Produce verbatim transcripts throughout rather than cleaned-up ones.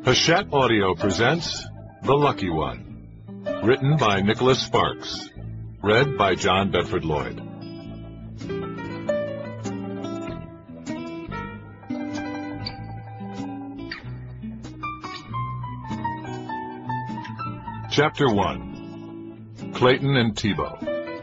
Hachette Audio presents The Lucky One, written by Nicholas Sparks, read by John Bedford Lloyd. Chapter one. Clayton and Thibault.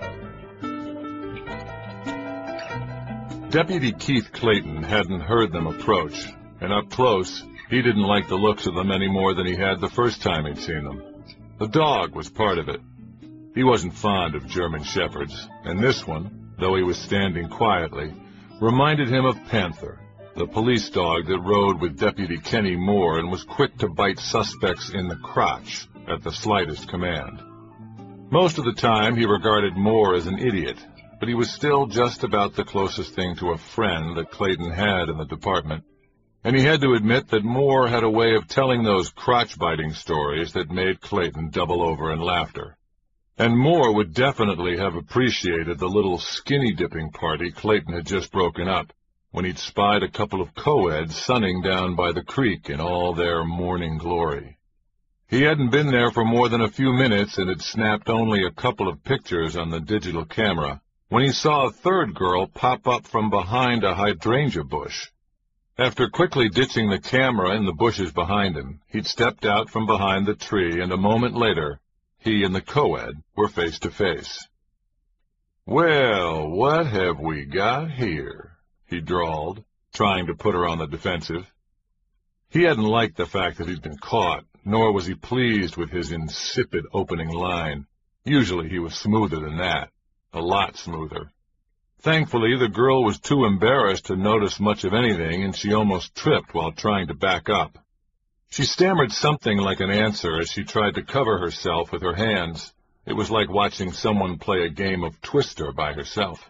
Deputy Keith Clayton hadn't heard them approach, and up close, he didn't like the looks of them any more than he had the first time he'd seen them. The dog was part of it. He wasn't fond of German shepherds, and this one, though he was standing quietly, reminded him of Panther, the police dog that rode with Deputy Kenny Moore and was quick to bite suspects in the crotch at the slightest command. Most of the time he regarded Moore as an idiot, but he was still just about the closest thing to a friend that Clayton had in the department. And he had to admit that Moore had a way of telling those crotch-biting stories that made Clayton double over in laughter. And Moore would definitely have appreciated the little skinny-dipping party Clayton had just broken up, when he'd spied a couple of co-eds sunning down by the creek in all their morning glory. He hadn't been there for more than a few minutes and had snapped only a couple of pictures on the digital camera, when he saw a third girl pop up from behind a hydrangea bush. After quickly ditching the camera in the bushes behind him, he'd stepped out from behind the tree, and a moment later, he and the co-ed were face to face. "Well, what have we got here?" he drawled, trying to put her on the defensive. He hadn't liked the fact that he'd been caught, nor was he pleased with his insipid opening line. Usually he was smoother than that, a lot smoother. Thankfully, the girl was too embarrassed to notice much of anything, and she almost tripped while trying to back up. She stammered something like an answer as she tried to cover herself with her hands. It was like watching someone play a game of Twister by herself.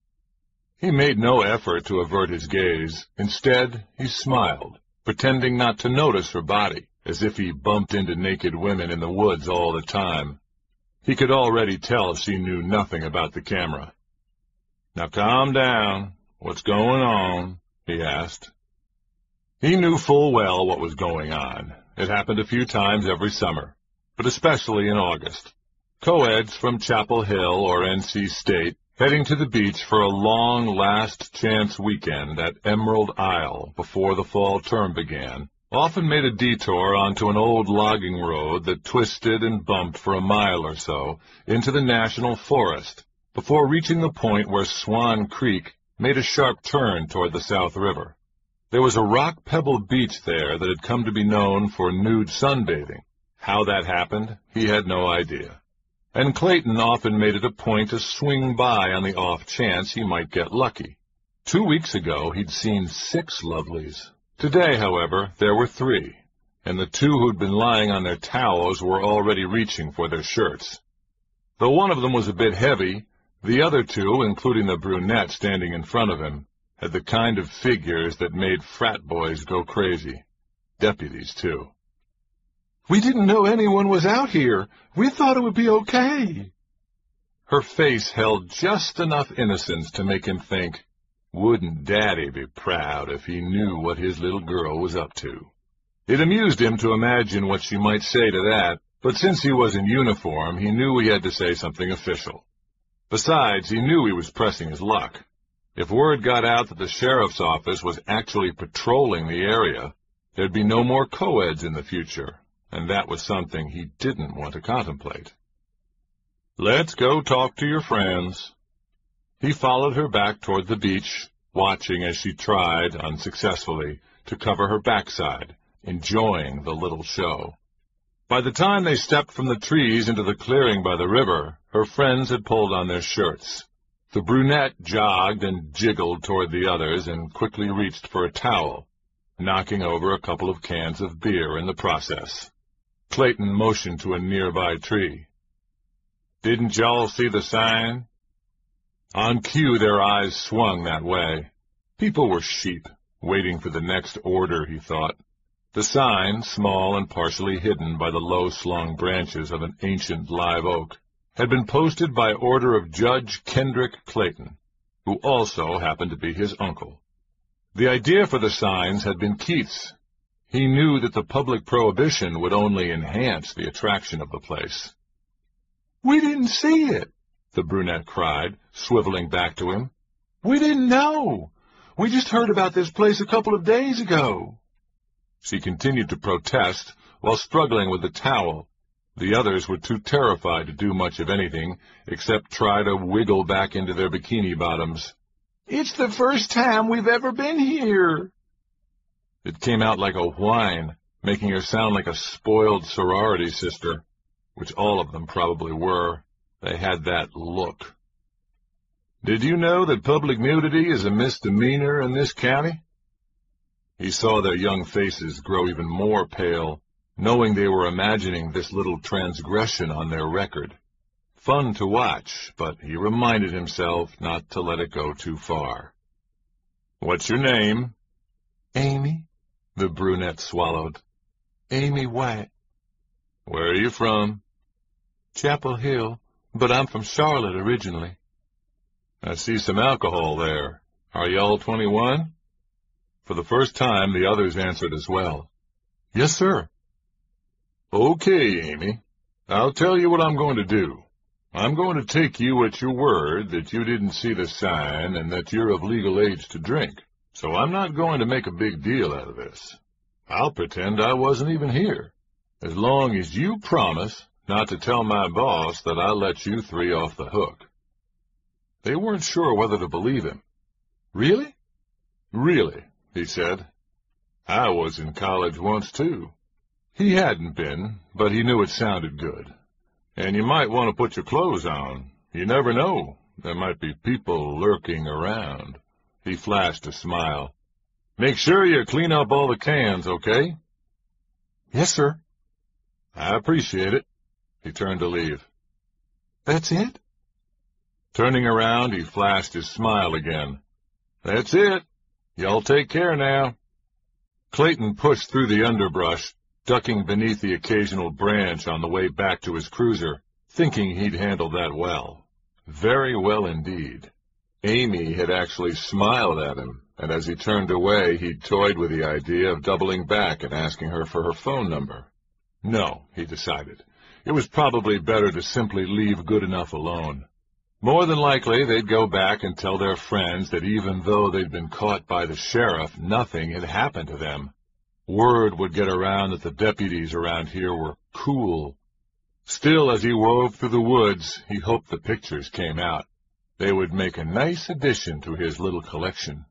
He made no effort to avert his gaze. Instead, he smiled, pretending not to notice her body, as if he bumped into naked women in the woods all the time. He could already tell she knew nothing about the camera. "Now calm down. What's going on?" he asked. He knew full well what was going on. It happened a few times every summer, but especially in August. Co-eds from Chapel Hill or N C State, heading to the beach for a long last-chance weekend at Emerald Isle before the fall term began, often made a detour onto an old logging road that twisted and bumped for a mile or so into the National Forest, before reaching the point where Swan Creek made a sharp turn toward the South River. There was a rock-pebbled beach there that had come to be known for nude sunbathing. How that happened, he had no idea. And Clayton often made it a point to swing by on the off chance he might get lucky. Two weeks ago he'd seen six lovelies. Today, however, there were three, and the two who'd been lying on their towels were already reaching for their shirts. Though one of them was a bit heavy, the other two, including the brunette standing in front of him, had the kind of figures that made frat boys go crazy. Deputies, too. "We didn't know anyone was out here. We thought it would be okay." Her face held just enough innocence to make him think, wouldn't Daddy be proud if he knew what his little girl was up to? It amused him to imagine what she might say to that, but since he was in uniform, he knew he had to say something official. Besides, he knew he was pressing his luck. If word got out that the sheriff's office was actually patrolling the area, there'd be no more co-eds in the future, and that was something he didn't want to contemplate. "Let's go talk to your friends." He followed her back toward the beach, watching as she tried, unsuccessfully, to cover her backside, enjoying the little show. By the time they stepped from the trees into the clearing by the river, her friends had pulled on their shirts. The brunette jogged and jiggled toward the others and quickly reached for a towel, knocking over a couple of cans of beer in the process. Clayton motioned to a nearby tree. "Didn't y'all see the sign?" On cue, their eyes swung that way. People were sheep, waiting for the next order, he thought. The sign, small and partially hidden by the low-slung branches of an ancient live oak, had been posted by order of Judge Kendrick Clayton, who also happened to be his uncle. The idea for the signs had been Keith's. He knew that the public prohibition would only enhance the attraction of the place. "We didn't see it," the brunette cried, swiveling back to him. "We didn't know. We just heard about this place a couple of days ago." She continued to protest while struggling with the towel. The others were too terrified to do much of anything except try to wiggle back into their bikini bottoms. "It's the first time we've ever been here." It came out like a whine, making her sound like a spoiled sorority sister, which all of them probably were. They had that look. "Did you know that public nudity is a misdemeanor in this county?" He saw their young faces grow even more pale, knowing they were imagining this little transgression on their record. Fun to watch, but he reminded himself not to let it go too far. "What's your name?" "Amy," the brunette swallowed. "Amy White." "Where are you from?" "Chapel Hill, but I'm from Charlotte originally." "I see some alcohol there. Are you all twenty-one? For the first time, the others answered as well. "Yes, sir." "Okay, Amy. I'll tell you what I'm going to do. I'm going to take you at your word that you didn't see the sign and that you're of legal age to drink, so I'm not going to make a big deal out of this. I'll pretend I wasn't even here, as long as you promise not to tell my boss that I let you three off the hook." They weren't sure whether to believe him. "Really?" "Really," he said. "I was in college once, too." He hadn't been, but he knew it sounded good. "And you might want to put your clothes on. You never know. There might be people lurking around." He flashed a smile. "Make sure you clean up all the cans, okay?" "Yes, sir." "I appreciate it." He turned to leave. "That's it?" Turning around, he flashed his smile again. "That's it. Y'all take care now." Clayton pushed through the underbrush, ducking beneath the occasional branch on the way back to his cruiser, thinking he'd handled that well. Very well indeed. Amy had actually smiled at him, and as he turned away, he toyed with the idea of doubling back and asking her for her phone number. No, he decided. It was probably better to simply leave good enough alone. More than likely, they'd go back and tell their friends that even though they'd been caught by the sheriff, nothing had happened to them. Word would get around that the deputies around here were cool. Still, as he wove through the woods, he hoped the pictures came out. They would make a nice addition to his little collection.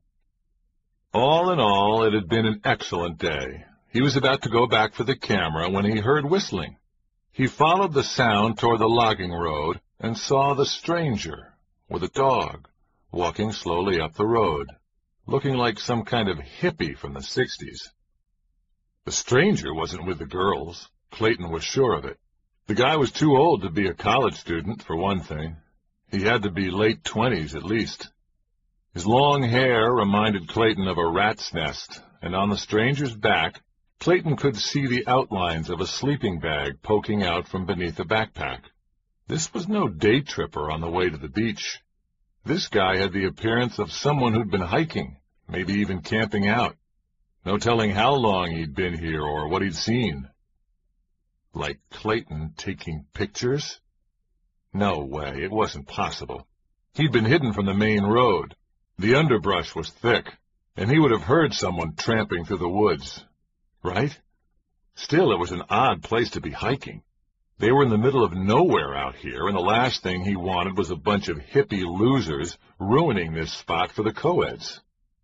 All in all, it had been an excellent day. He was about to go back for the camera when he heard whistling. He followed the sound toward the logging road and saw the stranger, with a dog, walking slowly up the road, looking like some kind of hippie from the sixties. The stranger wasn't with the girls. Clayton was sure of it. The guy was too old to be a college student, for one thing. He had to be late twenties at least. His long hair reminded Clayton of a rat's nest, and on the stranger's back, Clayton could see the outlines of a sleeping bag poking out from beneath a backpack. This was no day tripper on the way to the beach. This guy had the appearance of someone who'd been hiking, maybe even camping out. No telling how long he'd been here or what he'd seen. Like Clayton taking pictures? No way, it wasn't possible. He'd been hidden from the main road. The underbrush was thick, and he would have heard someone tramping through the woods. Right? Still, it was an odd place to be hiking. They were in the middle of nowhere out here, and the last thing he wanted was a bunch of hippie losers ruining this spot for the co-eds.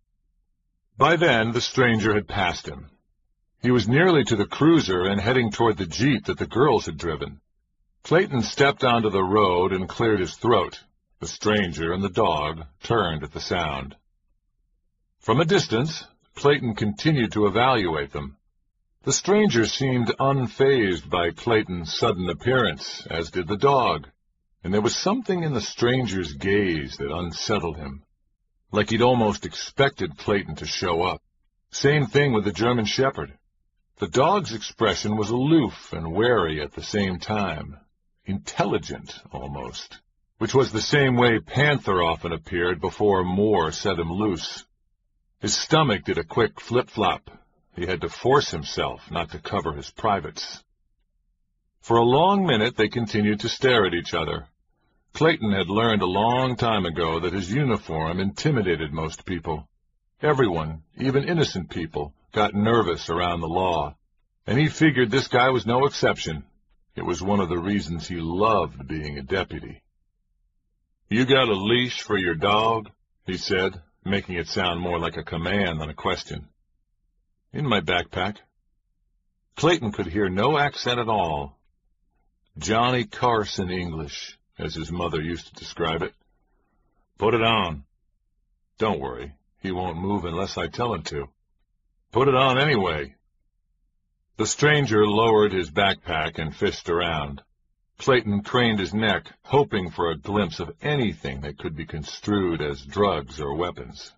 By then, the stranger had passed him. He was nearly to the cruiser and heading toward the jeep that the girls had driven. Clayton stepped onto the road and cleared his throat. The stranger and the dog turned at the sound. From a distance, Clayton continued to evaluate them. The stranger seemed unfazed by Clayton's sudden appearance, as did the dog, and there was something in the stranger's gaze that unsettled him, like he'd almost expected Clayton to show up. Same thing with the German Shepherd. The dog's expression was aloof and wary at the same time, intelligent almost, which was the same way Panther often appeared before Moore set him loose. His stomach did a quick flip-flop, He had to force himself not to cover his privates. For a long minute they continued to stare at each other. Clayton had learned a long time ago that his uniform intimidated most people. Everyone, even innocent people, got nervous around the law, and he figured this guy was no exception. It was one of the reasons he loved being a deputy. "You got a leash for your dog?" he said, making it sound more like a command than a question. "In my backpack." Clayton could hear no accent at all. Johnny Carson English, as his mother used to describe it. "Put it on." "Don't worry, he won't move unless I tell him to." "Put it on anyway." The stranger lowered his backpack and fished around. Clayton craned his neck, hoping for a glimpse of anything that could be construed as drugs or weapons.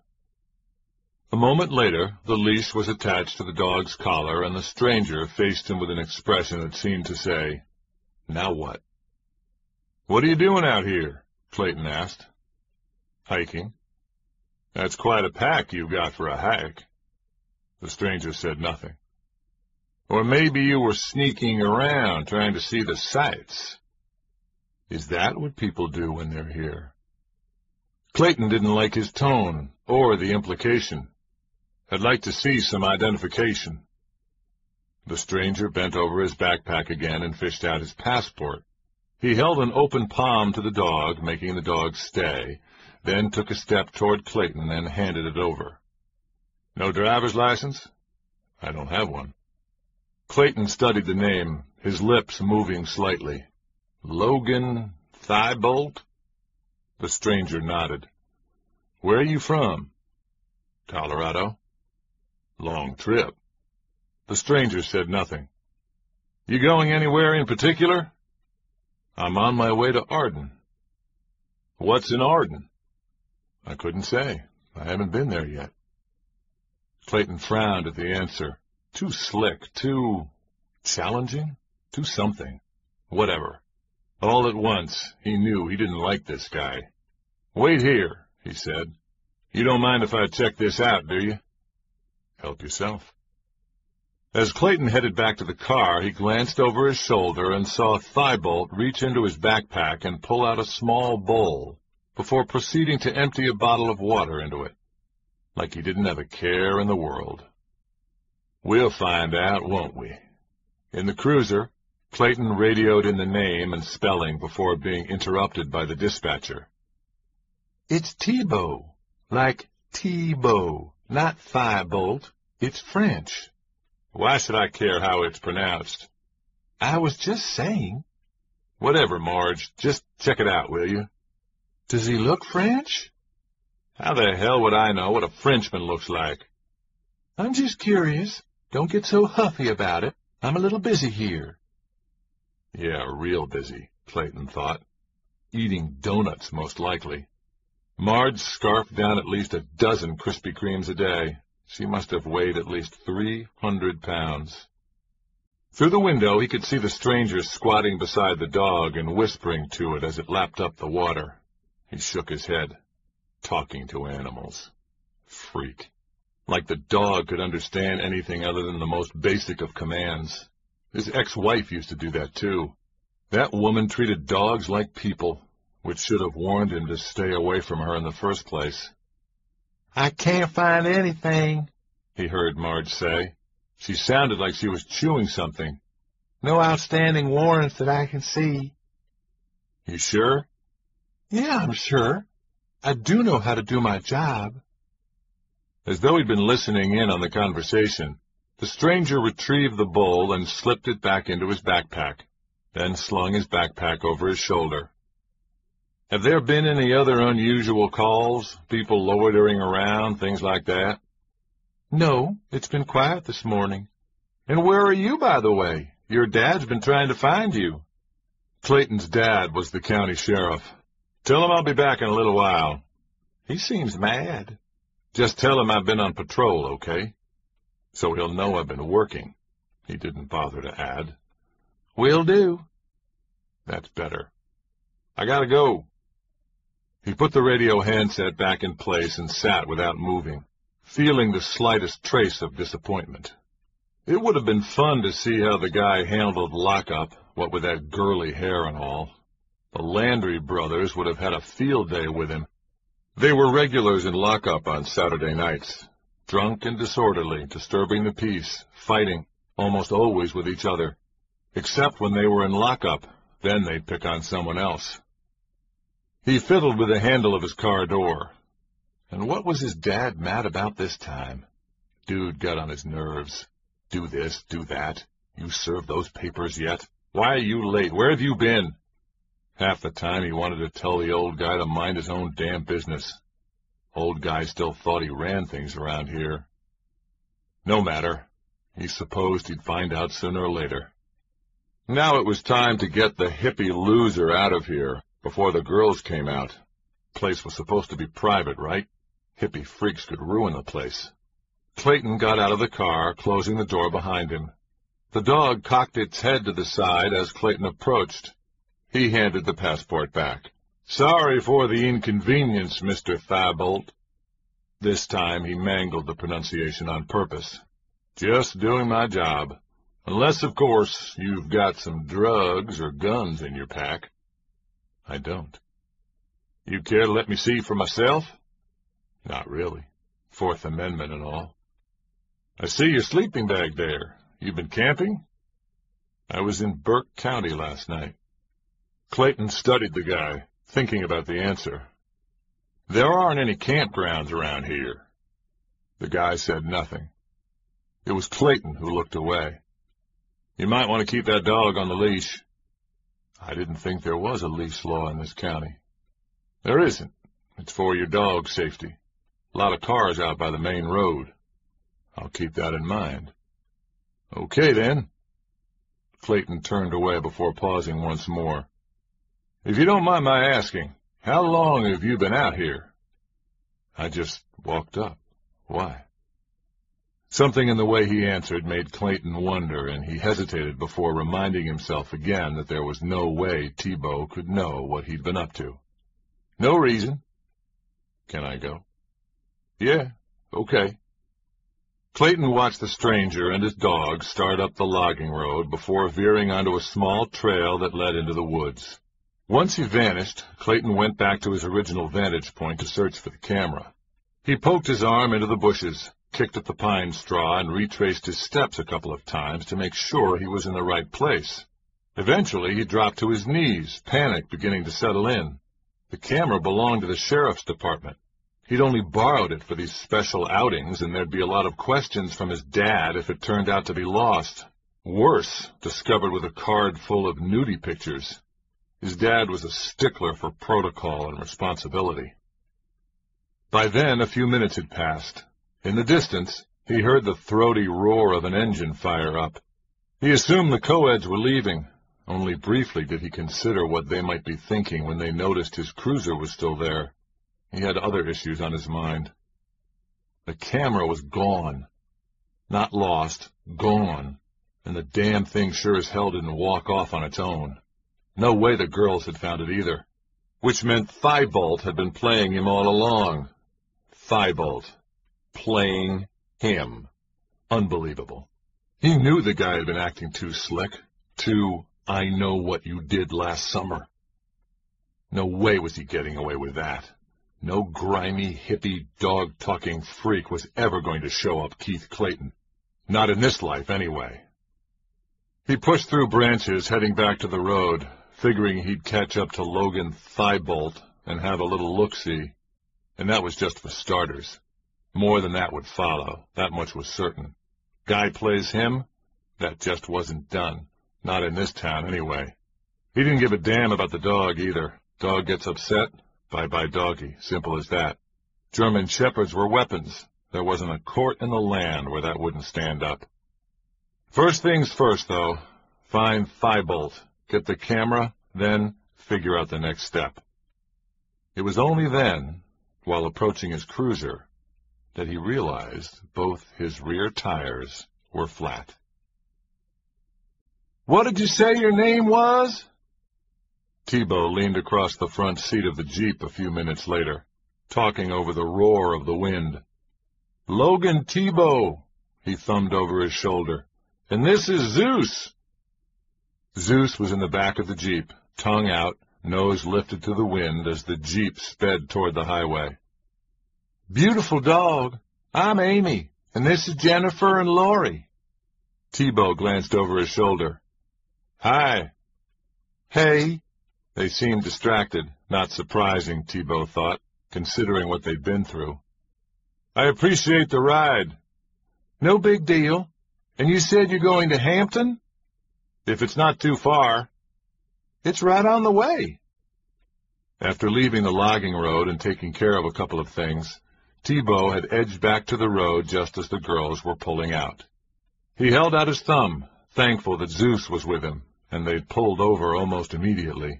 A moment later, the leash was attached to the dog's collar, and the stranger faced him with an expression that seemed to say, "Now what?" "What are you doing out here?" Clayton asked. "Hiking." "That's quite a pack you've got for a hike." The stranger said nothing. "Or maybe you were sneaking around, trying to see the sights." "Is that what people do when they're here?" Clayton didn't like his tone, or the implication. "I'd like to see some identification." The stranger bent over his backpack again and fished out his passport. He held an open palm to the dog, making the dog stay, then took a step toward Clayton and handed it over. "No driver's license?" "I don't have one." Clayton studied the name, his lips moving slightly. "Logan Thibault?" The stranger nodded. "Where are you from?" "Colorado." "Long trip." The stranger said nothing. "You going anywhere in particular?" "I'm on my way to Arden." "What's in Arden?" "I couldn't say. I haven't been there yet." Clayton frowned at the answer. Too slick, too challenging, too something. Whatever. All at once, he knew he didn't like this guy. "Wait here," he said. "You don't mind if I check this out, do you?" "Help yourself." As Clayton headed back to the car, he glanced over his shoulder and saw Thibault reach into his backpack and pull out a small bowl, before proceeding to empty a bottle of water into it, like he didn't have a care in the world. "We'll find out, won't we?" In the cruiser, Clayton radioed in the name and spelling before being interrupted by the dispatcher. "It's Thibault, like Thibault, not Thibault. It's French." "Why should I care how it's pronounced?" "I was just saying." "Whatever, Marge. Just check it out, will you?" "Does he look French?" "How the hell would I know what a Frenchman looks like?" "I'm just curious. Don't get so huffy about it. I'm a little busy here." Yeah, real busy, Clayton thought. Eating donuts, most likely. Marge scarfed down at least a dozen Krispy Kremes a day. She must have weighed at least three hundred pounds. Through the window, he could see the stranger squatting beside the dog and whispering to it as it lapped up the water. He shook his head. Talking to animals. Freak. Like the dog could understand anything other than the most basic of commands. His ex-wife used to do that, too. That woman treated dogs like people, which should have warned him to stay away from her in the first place. "I can't find anything," he heard Marge say. She sounded like she was chewing something. "No outstanding warrants that I can see." "You sure?" "Yeah, I'm sure. I do know how to do my job." As though he'd been listening in on the conversation, the stranger retrieved the bowl and slipped it back into his backpack, then slung his backpack over his shoulder. "Have there been any other unusual calls? People loitering around, things like that?" "No, it's been quiet this morning." "And where are you, by the way? Your dad's been trying to find you." Clayton's dad was the county sheriff. "Tell him I'll be back in a little while." "He seems mad." "Just tell him I've been on patrol, okay? So he'll know I've been working." He didn't bother to add. "Will do." "That's better. I gotta go." He put the radio handset back in place and sat without moving, feeling the slightest trace of disappointment. It would have been fun to see how the guy handled lockup, what with that girly hair and all. The Landry brothers would have had a field day with him. They were regulars in lockup on Saturday nights, drunk and disorderly, disturbing the peace, fighting, almost always with each other. Except when they were in lockup, then they'd pick on someone else. He fiddled with the handle of his car door. And what was his dad mad about this time? Dude got on his nerves. Do this, do that. You served those papers yet? Why are you late? Where have you been? Half the time he wanted to tell the old guy to mind his own damn business. Old guy still thought he ran things around here. No matter. He supposed he'd find out sooner or later. Now it was time to get the hippie loser out of here, before the girls came out. Place was supposed to be private, right? Hippie freaks could ruin the place. Clayton got out of the car, closing the door behind him. The dog cocked its head to the side as Clayton approached. He handed the passport back. Sorry for the inconvenience, Mister Thibault. This time he mangled the pronunciation on purpose. Just doing my job. Unless, of course, you've got some drugs or guns in your pack. I don't. You care to let me see for myself? Not really. Fourth Amendment and all. I see your sleeping bag there. You've been camping? I was in Burke County last night. Clayton studied the guy, thinking about the answer. There aren't any campgrounds around here. The guy said nothing. It was Clayton who looked away. You might want to keep that dog on the leash. I didn't think there was a leash law in this county. There isn't. It's for your dog's safety. A lot of cars out by the main road. I'll keep that in mind. Okay, then. Clayton turned away before pausing once more. If you don't mind my asking, how long have you been out here? I just walked up. Why? Something in the way he answered made Clayton wonder, and he hesitated before reminding himself again that there was no way Thibault could know what he'd been up to. No reason. Can I go? Yeah, okay. Clayton watched the stranger and his dog start up the logging road before veering onto a small trail that led into the woods. Once he vanished, Clayton went back to his original vantage point to search for the camera. He poked his arm into the bushes, kicked at the pine straw, and retraced his steps a couple of times to make sure he was in the right place. Eventually, he dropped to his knees, panic beginning to settle in. The camera belonged to the sheriff's department. He'd only borrowed it for these special outings, and there'd be a lot of questions from his dad if it turned out to be lost. Worse, discovered with a card full of nudie pictures. His dad was a stickler for protocol and responsibility. By then, a few minutes had passed. In the distance, he heard the throaty roar of an engine fire up. He assumed the co-eds were leaving. Only briefly did he consider what they might be thinking when they noticed his cruiser was still there. He had other issues on his mind. The camera was gone. Not lost, gone. And the damn thing sure as hell didn't walk off on its own. No way the girls had found it either. Which meant Thibault had been playing him all along. Thibault. Playing him. Unbelievable. He knew the guy had been acting too slick. Too, I know what you did last summer. No way was he getting away with that. No grimy, hippie, dog-talking freak was ever going to show up Keith Clayton. Not in this life, anyway. He pushed through branches, heading back to the road, figuring he'd catch up to Logan Thibault and have a little look-see. And that was just for starters. More than that would follow, that much was certain. Guy plays him? That just wasn't done. Not in this town, anyway. He didn't give a damn about the dog, either. Dog gets upset? Bye-bye doggy. Simple as that. German shepherds were weapons. There wasn't a court in the land where that wouldn't stand up. First things first, though. Find Thibault. Get the camera, then figure out the next step. It was only then, while approaching his cruiser, that he realized both his rear tires were flat. What did you say your name was? Thibault leaned across the front seat of the Jeep a few minutes later, talking over the roar of the wind. Logan Thibault, he thumbed over his shoulder. And this is Zeus." Zeus was in the back of the Jeep, tongue out, nose lifted to the wind as the Jeep sped toward the highway. "Beautiful dog. I'm Amy, and this is Jennifer and Lori." T-Bow glanced over his shoulder. "Hi." "Hey." They seemed distracted, not surprising, T-Bow thought, considering what they'd been through. "I appreciate the ride." "No big deal. And you said you're going to Hampton?" "If it's not too far." "It's right on the way." After leaving the logging road and taking care of a couple of things, T-Bow had edged back to the road just as the girls were pulling out. He held out his thumb, thankful that Zeus was with him, and they'd pulled over almost immediately.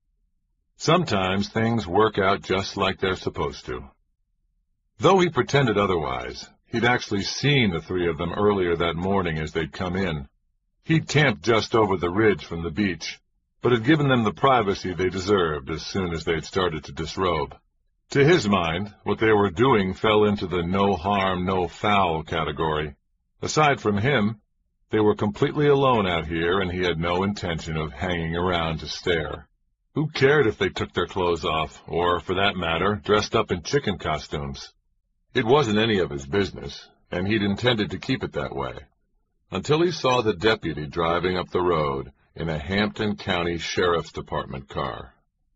Sometimes things work out just like they're supposed to. Though he pretended otherwise, he'd actually seen the three of them earlier that morning as they'd come in. He'd camped just over the ridge from the beach, but had given them the privacy they deserved as soon as they'd started to disrobe. To his mind, what they were doing fell into the no harm, no foul category. Aside from him, they were completely alone out here, and he had no intention of hanging around to stare. Who cared if they took their clothes off, or, for that matter, dressed up in chicken costumes? It wasn't any of his business, and he'd intended to keep it that way, until he saw the deputy driving up the road in a Hampton County Sheriff's Department car.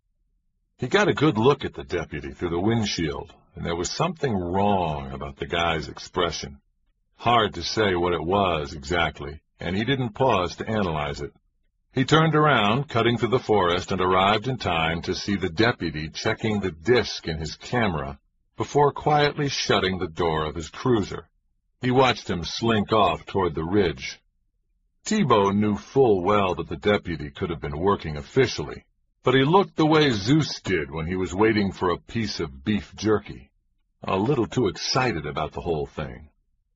He got a good look at the deputy through the windshield, and there was something wrong about the guy's expression. Hard to say what it was exactly, and he didn't pause to analyze it. He turned around, cutting through the forest, and arrived in time to see the deputy checking the disc in his camera before quietly shutting the door of his cruiser. He watched him slink off toward the ridge. T-Bow knew full well that the deputy could have been working officially, but he looked the way Zeus did when he was waiting for a piece of beef jerky, a little too excited about the whole thing.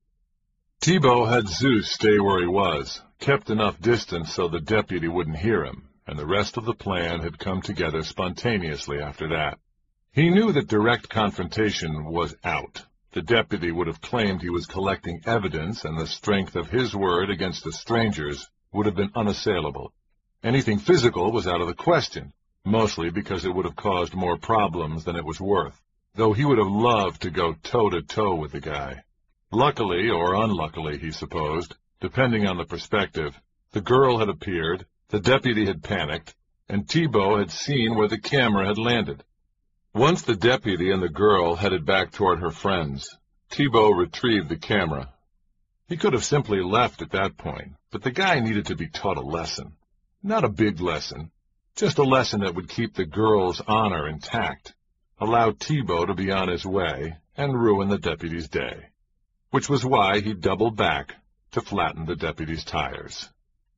T-Bow had Zeus stay where he was, kept enough distance so the deputy wouldn't hear him, and the rest of the plan had come together spontaneously after that. He knew that direct confrontation was out. The deputy would have claimed he was collecting evidence, and the strength of his word against a stranger's would have been unassailable. Anything physical was out of the question, mostly because it would have caused more problems than it was worth, though he would have loved to go toe-to-toe with the guy. Luckily, or unluckily, he supposed, depending on the perspective, the girl had appeared, the deputy had panicked, and T-Bow had seen where the camera had landed. Once the deputy and the girl headed back toward her friends, T-Bow retrieved the camera. He could have simply left at that point, but the guy needed to be taught a lesson. Not a big lesson, just a lesson that would keep the girl's honor intact, allow T-Bow to be on his way, and ruin the deputy's day. Which was why he doubled back to flatten the deputy's tires.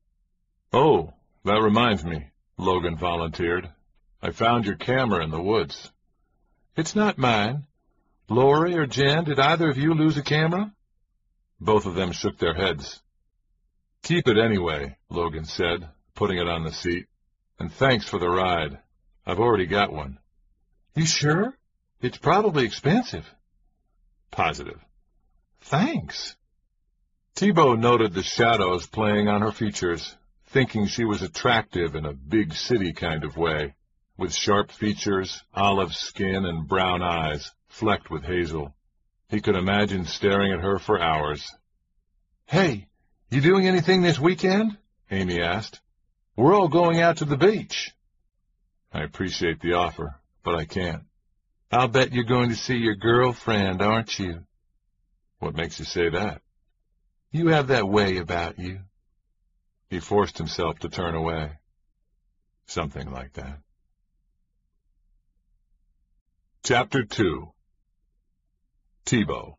"Oh, that reminds me," Logan volunteered. "I found your camera in the woods." "It's not mine. Lori or Jen, did either of you lose a camera?" Both of them shook their heads. "Keep it anyway," Logan said, putting it on the seat. "And thanks for the ride. I've already got one." "You sure? It's probably expensive." "Positive." "Thanks." T-Bow noted the shadows playing on her features, thinking she was attractive in a big city kind of way, with sharp features, olive skin, and brown eyes, flecked with hazel. He could imagine staring at her for hours. "Hey, you doing anything this weekend?" Amy asked. "We're all going out to the beach." "I appreciate the offer, but I can't." "I'll bet you're going to see your girlfriend, aren't you?" "What makes you say that?" "You have that way about you." He forced himself to turn away. Something like that. Chapter two. T-Bow.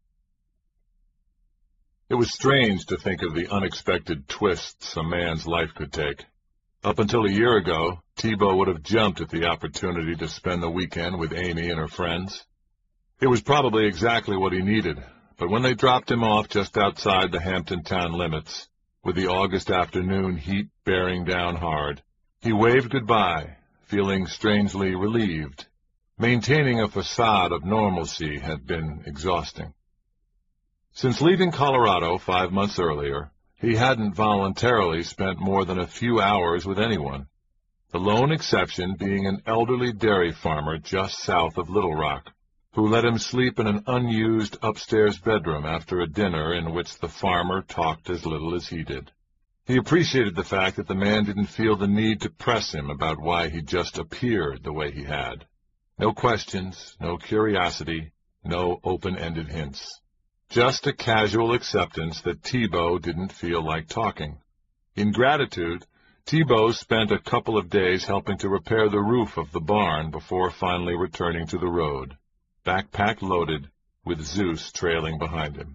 It was strange to think of the unexpected twists a man's life could take. Up until a year ago, T-Bow would have jumped at the opportunity to spend the weekend with Amy and her friends. It was probably exactly what he needed, but when they dropped him off just outside the Hampton town limits, with the August afternoon heat bearing down hard, he waved goodbye, feeling strangely relieved. Maintaining a facade of normalcy had been exhausting. Since leaving Colorado five months earlier, He hadn't voluntarily spent more than a few hours with anyone, the lone exception being an elderly dairy farmer just south of Little Rock, who let him sleep in an unused upstairs bedroom after a dinner in which the farmer talked as little as he did. He appreciated the fact that the man didn't feel the need to press him about why he just appeared the way he had. No questions, no curiosity, no open-ended hints. Just a casual acceptance that Thibault didn't feel like talking. In gratitude, Thibault spent a couple of days helping to repair the roof of the barn before finally returning to the road, backpack loaded, with Zeus trailing behind him.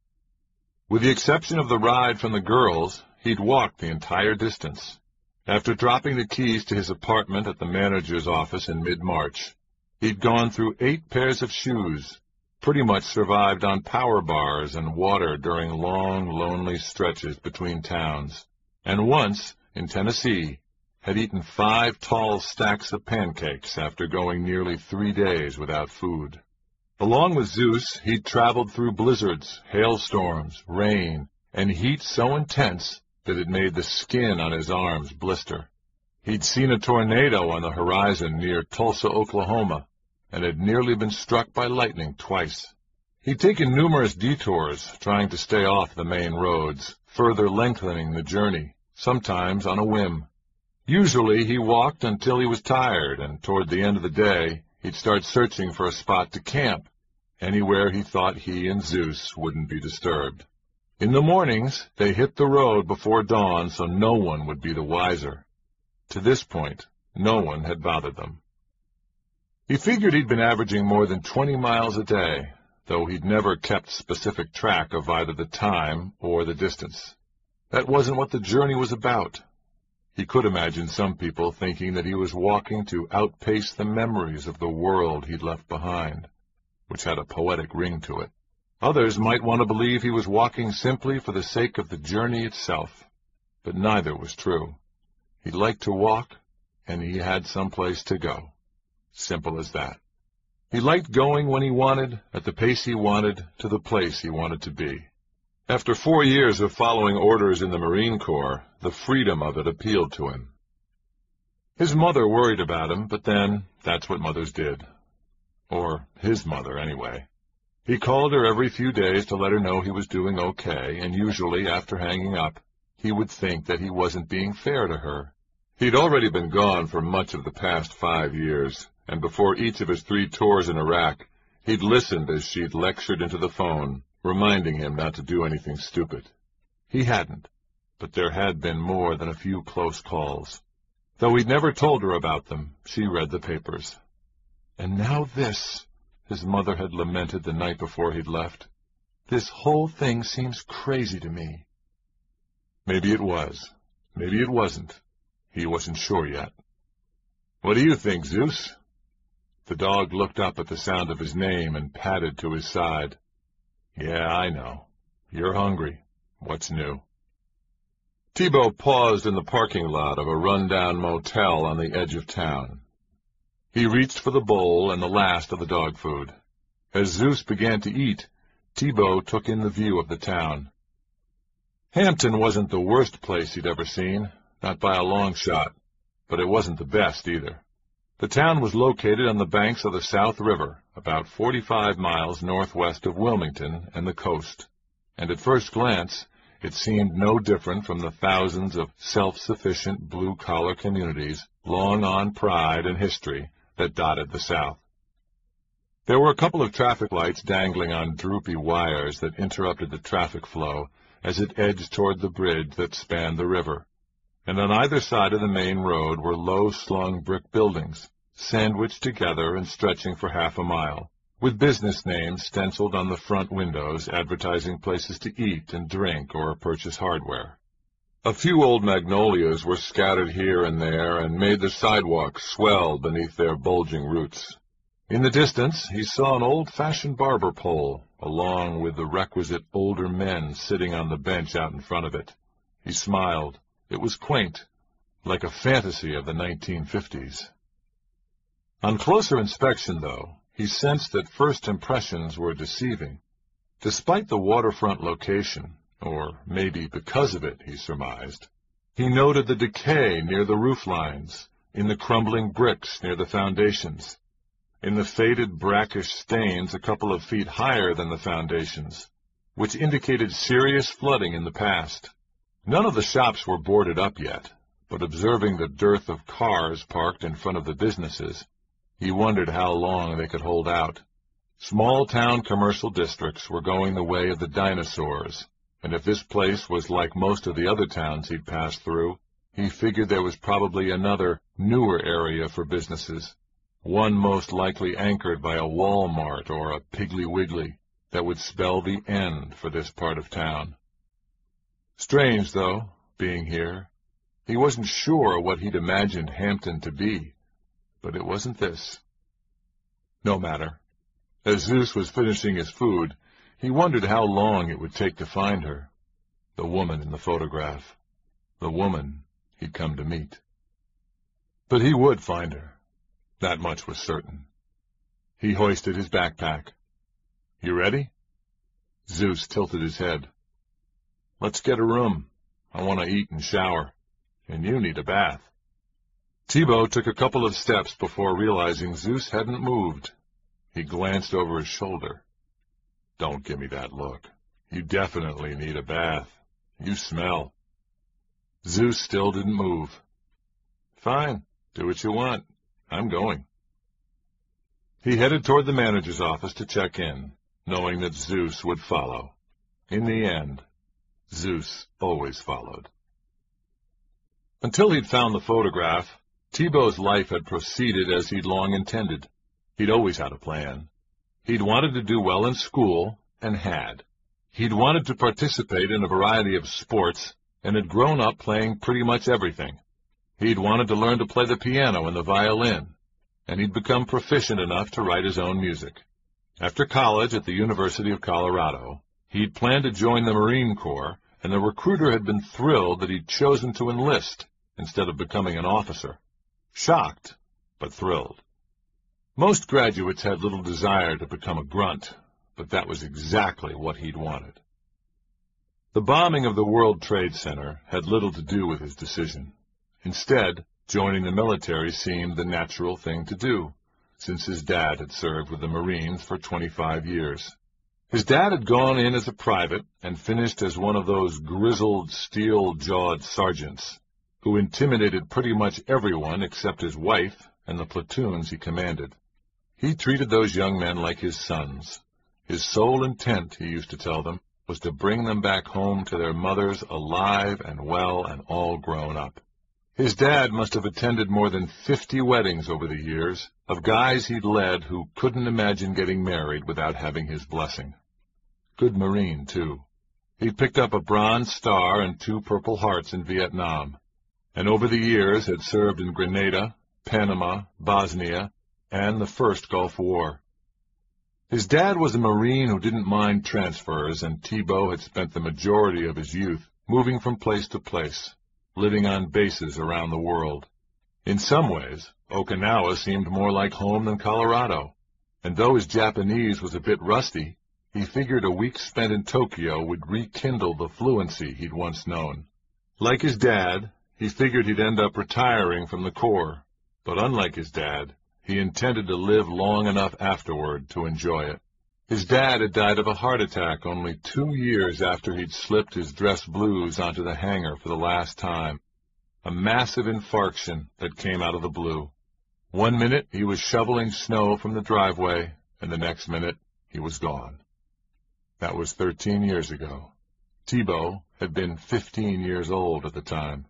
With the exception of the ride from the girls, he'd walked the entire distance. After dropping the keys to his apartment at the manager's office in mid-March, he'd gone through eight pairs of shoes, pretty much survived on power bars and water during long, lonely stretches between towns, and once, in Tennessee, had eaten five tall stacks of pancakes after going nearly three days without food. Along with Zeus, he'd traveled through blizzards, hailstorms, rain, and heat so intense that it made the skin on his arms blister. He'd seen a tornado on the horizon near Tulsa, Oklahoma, and had nearly been struck by lightning twice. He'd taken numerous detours, trying to stay off the main roads, further lengthening the journey, sometimes on a whim. Usually he walked until he was tired, and toward the end of the day, he'd start searching for a spot to camp, anywhere he thought he and Zeus wouldn't be disturbed. In the mornings, they hit the road before dawn so no one would be the wiser. To this point, no one had bothered them. He figured he'd been averaging more than twenty miles a day, though he'd never kept specific track of either the time or the distance. That wasn't what the journey was about. He could imagine some people thinking that he was walking to outpace the memories of the world he'd left behind, which had a poetic ring to it. Others might want to believe he was walking simply for the sake of the journey itself, but neither was true. He liked to walk, and he had someplace to go. Simple as that. He liked going when he wanted, at the pace he wanted, to the place he wanted to be. After four years of following orders in the Marine Corps, the freedom of it appealed to him. His mother worried about him, but then, that's what mothers did. Or his mother, anyway. He called her every few days to let her know he was doing okay, and usually, after hanging up, he would think that he wasn't being fair to her. He'd already been gone for much of the past five years, and before each of his three tours in Iraq, he'd listened as she'd lectured into the phone, reminding him not to do anything stupid. He hadn't, but there had been more than a few close calls. Though he'd never told her about them, she read the papers. And now this, his mother had lamented the night before he'd left. This whole thing seems crazy to me. Maybe it was. Maybe it wasn't. He wasn't sure yet. What do you think, Zeus? The dog looked up at the sound of his name and padded to his side. Yeah, I know. You're hungry. What's new? Thibault paused in the parking lot of a run-down motel on the edge of town. He reached for the bowl and the last of the dog food. As Zeus began to eat, Thibault took in the view of the town. Hampton wasn't the worst place he'd ever seen, not by a long shot, but it wasn't the best either. The town was located on the banks of the South River, about forty-five miles northwest of Wilmington and the coast, and at first glance it seemed no different from the thousands of self-sufficient blue-collar communities, long on pride and history, that dotted the South. There were a couple of traffic lights dangling on droopy wires that interrupted the traffic flow as it edged toward the bridge that spanned the river, and on either side of the main road were low-slung brick buildings, sandwiched together and stretching for half a mile, with business names stenciled on the front windows advertising places to eat and drink or purchase hardware. A few old magnolias were scattered here and there and made the sidewalk swell beneath their bulging roots. In the distance he saw an old-fashioned barber pole, along with the requisite older men sitting on the bench out in front of it. He smiled. It was quaint, like a fantasy of the nineteen fifties. On closer inspection, though, he sensed that first impressions were deceiving. Despite the waterfront location, or maybe because of it, he surmised. He noted the decay near the roof lines, in the crumbling bricks near the foundations, in the faded brackish stains a couple of feet higher than the foundations, which indicated serious flooding in the past. None of the shops were boarded up yet, but observing the dearth of cars parked in front of the businesses, he wondered how long they could hold out. Small-town commercial districts were going the way of the dinosaurs, and if this place was like most of the other towns he'd passed through, he figured there was probably another, newer area for businesses, one most likely anchored by a Walmart or a Piggly Wiggly, that would spell the end for this part of town. Strange, though, being here. He wasn't sure what he'd imagined Hampton to be, but it wasn't this. No matter. As Zeus was finishing his food, he wondered how long it would take to find her, the woman in the photograph, the woman he'd come to meet. But he would find her. That much was certain. He hoisted his backpack. You ready? Zeus tilted his head. Let's get a room. I want to eat and shower. And you need a bath. Thibault took a couple of steps before realizing Zeus hadn't moved. He glanced over his shoulder. Don't give me that look. You definitely need a bath. You smell. Zeus still didn't move. Fine. Do what you want. I'm going. He headed toward the manager's office to check in, knowing that Zeus would follow. In the end, Zeus always followed. Until he'd found the photograph, Thibault's life had proceeded as he'd long intended. He'd always had a plan. He'd wanted to do well in school, and had. He'd wanted to participate in a variety of sports, and had grown up playing pretty much everything. He'd wanted to learn to play the piano and the violin, and he'd become proficient enough to write his own music. After college at the University of Colorado, he'd planned to join the Marine Corps, and the recruiter had been thrilled that he'd chosen to enlist instead of becoming an officer. Shocked, but thrilled. Most graduates had little desire to become a grunt, but that was exactly what he'd wanted. The bombing of the World Trade Center had little to do with his decision. Instead, joining the military seemed the natural thing to do, since his dad had served with the Marines for twenty-five years. His dad had gone in as a private and finished as one of those grizzled, steel-jawed sergeants who intimidated pretty much everyone except his wife and the platoons he commanded. He treated those young men like his sons. His sole intent, he used to tell them, was to bring them back home to their mothers alive and well and all grown up. His dad must have attended more than fifty weddings over the years of guys he'd led who couldn't imagine getting married without having his blessing. Good Marine, too. He'd picked up a Bronze Star and two Purple Hearts in Vietnam, and over the years had served in Grenada, Panama, Bosnia, and the First Gulf War. His dad was a Marine who didn't mind transfers, and Thibault had spent the majority of his youth moving from place to place, living on bases around the world. In some ways, Okinawa seemed more like home than Colorado, and though his Japanese was a bit rusty, he figured a week spent in Tokyo would rekindle the fluency he'd once known. Like his dad, he figured he'd end up retiring from the Corps, but unlike his dad, he intended to live long enough afterward to enjoy it. His dad had died of a heart attack only two years after he'd slipped his dress blues onto the hanger for the last time. A massive infarction that came out of the blue. One minute he was shoveling snow from the driveway, and the next minute he was gone. That was thirteen years ago. Thibault had been fifteen years old at the time.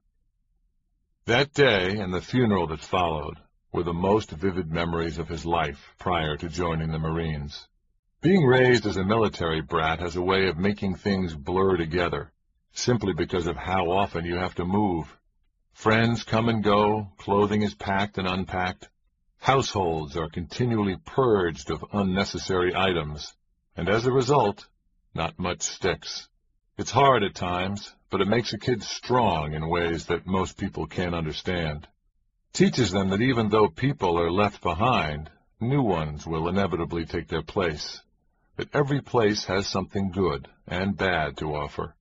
That day and the funeral that followed were the most vivid memories of his life prior to joining the Marines. Being raised as a military brat has a way of making things blur together, simply because of how often you have to move. Friends come and go, clothing is packed and unpacked. Households are continually purged of unnecessary items, and as a result, not much sticks. It's hard at times, but it makes a kid strong in ways that most people can't understand. Teaches them that even though people are left behind, new ones will inevitably take their place. That every place has something good and bad to offer,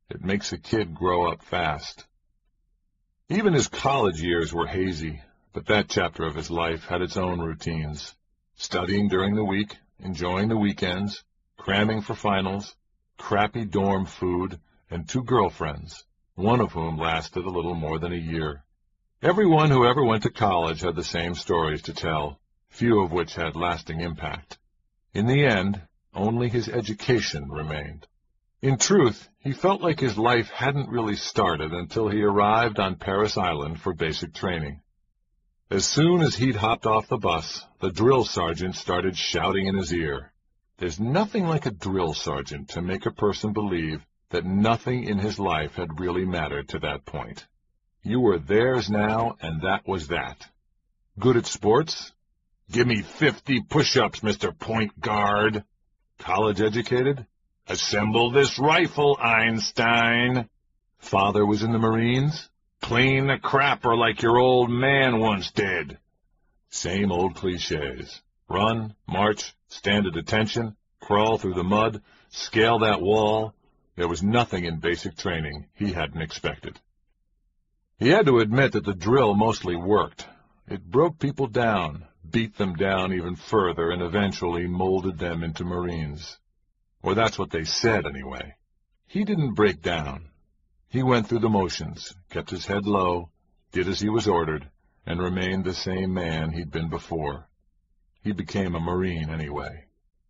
It makes a kid grow up fast. Even his college years were hazy, but that chapter of his life had its own routines. Studying during the week, enjoying the weekends, cramming for finals, crappy dorm food, and two girlfriends, one of whom lasted a little more than a year. Everyone who ever went to college had the same stories to tell, few of which had lasting impact. In the end, only his education remained. In truth, he felt like his life hadn't really started until he arrived on Parris Island for basic training. As soon as he'd hopped off the bus, the drill sergeant started shouting in his ear. There's nothing like a drill sergeant to make a person believe that nothing in his life had really mattered to that point. You were theirs now, and that was that. Good at sports? Give me fifty push-ups, Mister Point Guard. College educated? Assemble this rifle, Einstein. Father was in the Marines? Clean the crapper like your old man once did. Same old cliches. Run, march, stand at attention, crawl through the mud, scale that wall. There was nothing in basic training he hadn't expected. He had to admit that the drill mostly worked. It broke people down, beat them down even further, and eventually molded them into Marines. Or that's what they said, anyway. He didn't break down. He went through the motions, kept his head low, did as he was ordered, and remained the same man he'd been before. He became a Marine anyway.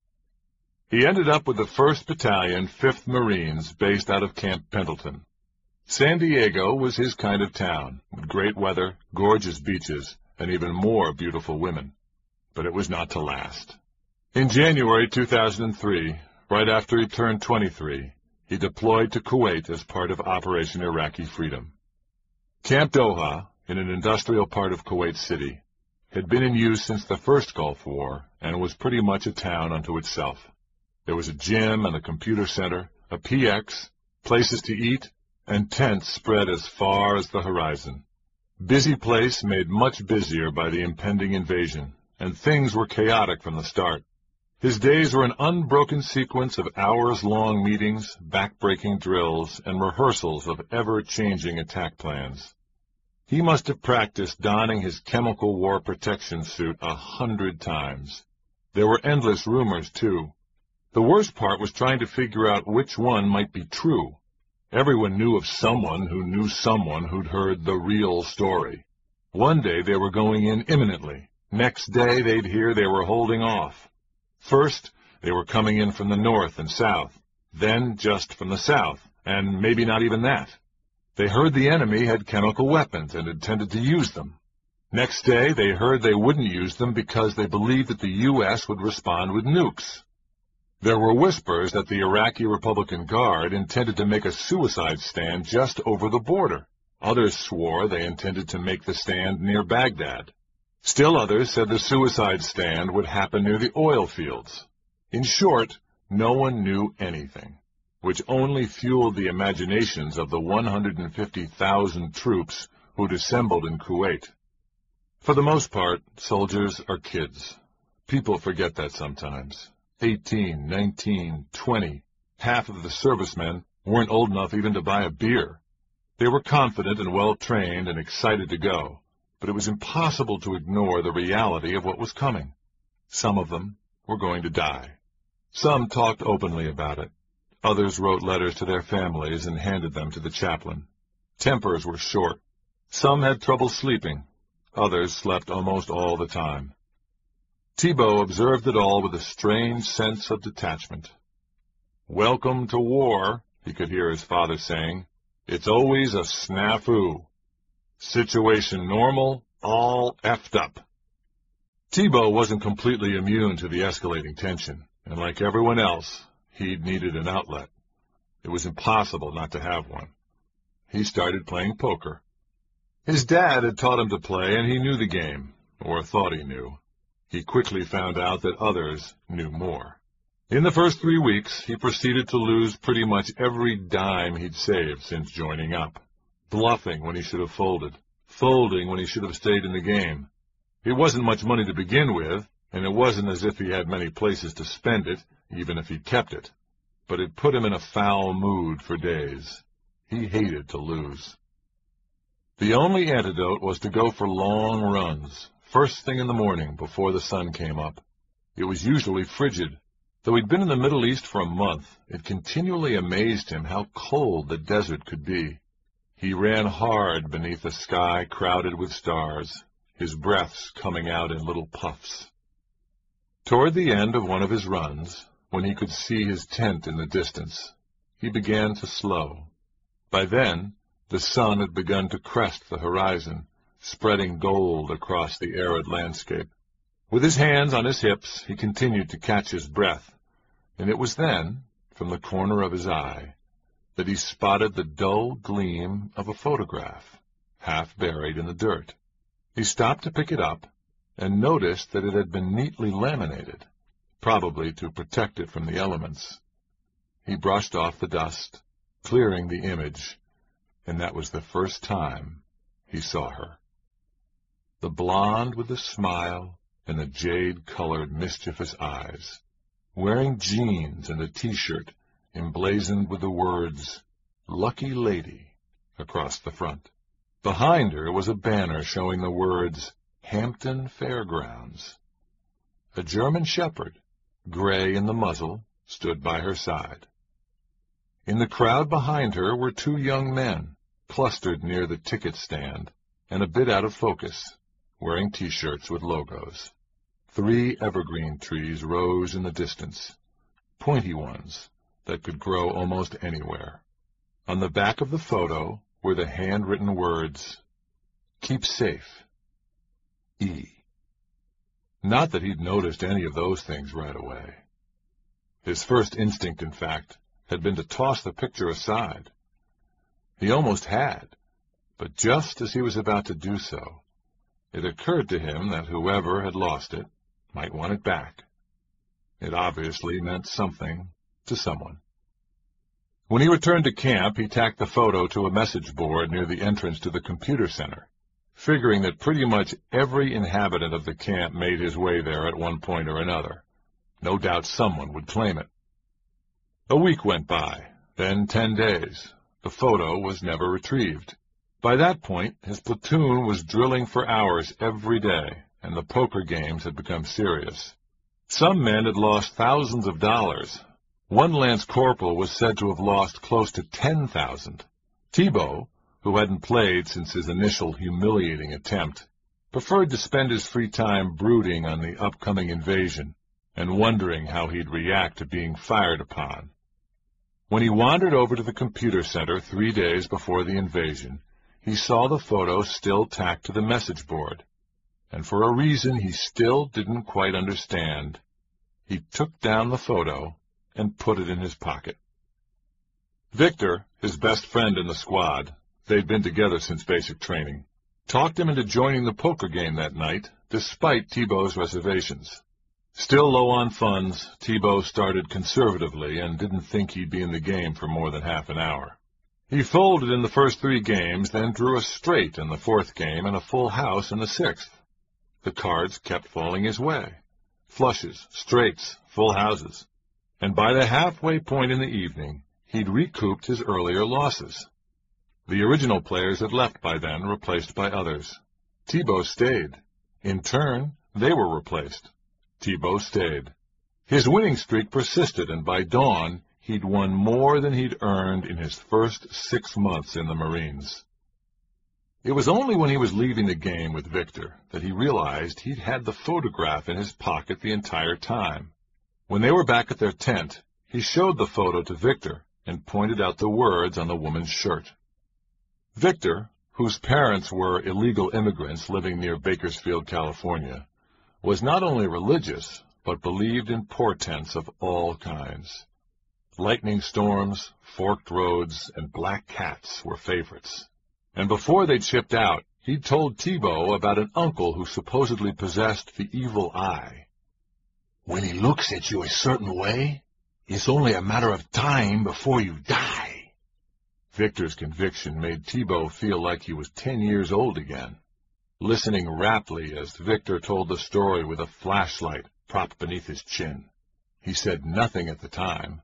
He ended up with the first Battalion, fifth Marines, based out of Camp Pendleton. San Diego was his kind of town, with great weather, gorgeous beaches, and even more beautiful women. But it was not to last. In January two thousand three, right after he turned twenty-three, he deployed to Kuwait as part of Operation Iraqi Freedom. Camp Doha, in an industrial part of Kuwait City, had been in use since the first Gulf War and was pretty much a town unto itself. There was a gym and a computer center, a P X, places to eat, and tents spread as far as the horizon. Busy place made much busier by the impending invasion, and things were chaotic from the start. His days were an unbroken sequence of hours-long meetings, back-breaking drills, and rehearsals of ever-changing attack plans. He must have practiced donning his chemical war protection suit a hundred times. There were endless rumors, too. The worst part was trying to figure out which one might be true. Everyone knew of someone who knew someone who'd heard the real story. One day they were going in imminently. Next day they'd hear they were holding off. First, they were coming in from the north and south, then just from the south, and maybe not even that. They heard the enemy had chemical weapons and intended to use them. Next day, they heard they wouldn't use them because they believed that the U S would respond with nukes. There were whispers that the Iraqi Republican Guard intended to make a suicide stand just over the border. Others swore they intended to make the stand near Baghdad. Still others said the suicide stand would happen near the oil fields. In short, no one knew anything, which only fueled the imaginations of the one hundred fifty thousand troops who'd assembled in Kuwait. For the most part, soldiers are kids. People forget that sometimes. Eighteen, nineteen, twenty, half of the servicemen weren't old enough even to buy a beer. They were confident and well-trained and excited to go. But it was impossible to ignore the reality of what was coming. Some of them were going to die. Some talked openly about it. Others wrote letters to their families and handed them to the chaplain. Tempers were short. Some had trouble sleeping. Others slept almost all the time. Thibault observed it all with a strange sense of detachment. "Welcome to war," he could hear his father saying. "It's always a snafu. Situation normal, all effed up." Thibault wasn't completely immune to the escalating tension, and like everyone else, he'd needed an outlet. It was impossible not to have one. He started playing poker. His dad had taught him to play, and he knew the game, or thought he knew. He quickly found out that others knew more. In the first three weeks, he proceeded to lose pretty much every dime he'd saved since joining up. Bluffing when he should have folded, folding when he should have stayed in the game. It wasn't much money to begin with, and it wasn't as if he had many places to spend it, even if he kept it. but it put him in a foul mood for days. He hated to lose. The only antidote was to go for long runs, first thing in the morning before the sun came up. It was usually frigid. Though he'd been in the Middle East for a month, it continually amazed him how cold the desert could be. He ran hard beneath a sky crowded with stars, his breaths coming out in little puffs. Toward the end of one of his runs, when he could see his tent in the distance, he began to slow. By then, the sun had begun to crest the horizon, spreading gold across the arid landscape. With his hands on his hips, he continued to catch his breath, and it was then, from the corner of his eye, that he spotted the dull gleam of a photograph, half buried in the dirt. He stopped to pick it up, and noticed that it had been neatly laminated, probably to protect it from the elements. He brushed off the dust, clearing the image, and that was the first time he saw her. The blonde with the smile and the jade-colored, mischievous eyes, wearing jeans and a T-shirt emblazoned with the words, "Lucky Lady," across the front. Behind her was a banner showing the words, "Hampton Fairgrounds." A German shepherd, gray in the muzzle, stood by her side. In the crowd behind her were two young men, clustered near the ticket stand, and a bit out of focus, wearing T-shirts with logos. Three evergreen trees rose in the distance, pointy ones that could grow almost anywhere. On the back of the photo were the handwritten words, "Keep safe, E." Not that he'd noticed any of those things right away. His first instinct, in fact, had been to toss the picture aside. He almost had, but just as he was about to do so, it occurred to him that whoever had lost it might want it back. It obviously meant something to someone. When he returned to camp, he tacked the photo to a message board near the entrance to the computer center, figuring that pretty much every inhabitant of the camp made his way there at one point or another. No doubt someone would claim it. A week went by, then ten days. The photo was never retrieved. By that point, his platoon was drilling for hours every day, and the poker games had become serious. Some men had lost thousands of dollars. One lance corporal was said to have lost close to ten thousand. Thibault, who hadn't played since his initial humiliating attempt, preferred to spend his free time brooding on the upcoming invasion and wondering how he'd react to being fired upon. When he wandered over to the computer center three days before the invasion, he saw the photo still tacked to the message board, and for a reason he still didn't quite understand, he took down the photo and put it in his pocket. Victor, his best friend in the squad, they'd been together since basic training, talked him into joining the poker game that night, despite Thibault's reservations. Still low on funds, Thibault started conservatively and didn't think he'd be in the game for more than half an hour. He folded in the first three games, then drew a straight in the fourth game and a full house in the sixth. The cards kept falling his way. Flushes, straights, full houses. And by the halfway point in the evening, he'd recouped his earlier losses. The original players had left by then, replaced by others. Thibault stayed. In turn, they were replaced. Thibault stayed. His winning streak persisted, and by dawn, he'd won more than he'd earned in his first six months in the Marines. It was only when he was leaving the game with Victor that he realized he'd had the photograph in his pocket the entire time. When they were back at their tent, he showed the photo to Victor and pointed out the words on the woman's shirt. Victor, whose parents were illegal immigrants living near Bakersfield, California, was not only religious, but believed in portents of all kinds. Lightning storms, forked roads, and black cats were favorites. And before they'd shipped out, he'd told Thibault about an uncle who supposedly possessed the evil eye. When he looks at you a certain way, it's only a matter of time before you die. Victor's conviction made Thibault feel like he was ten years old again, listening raptly as Victor told the story with a flashlight propped beneath his chin. He said nothing at the time,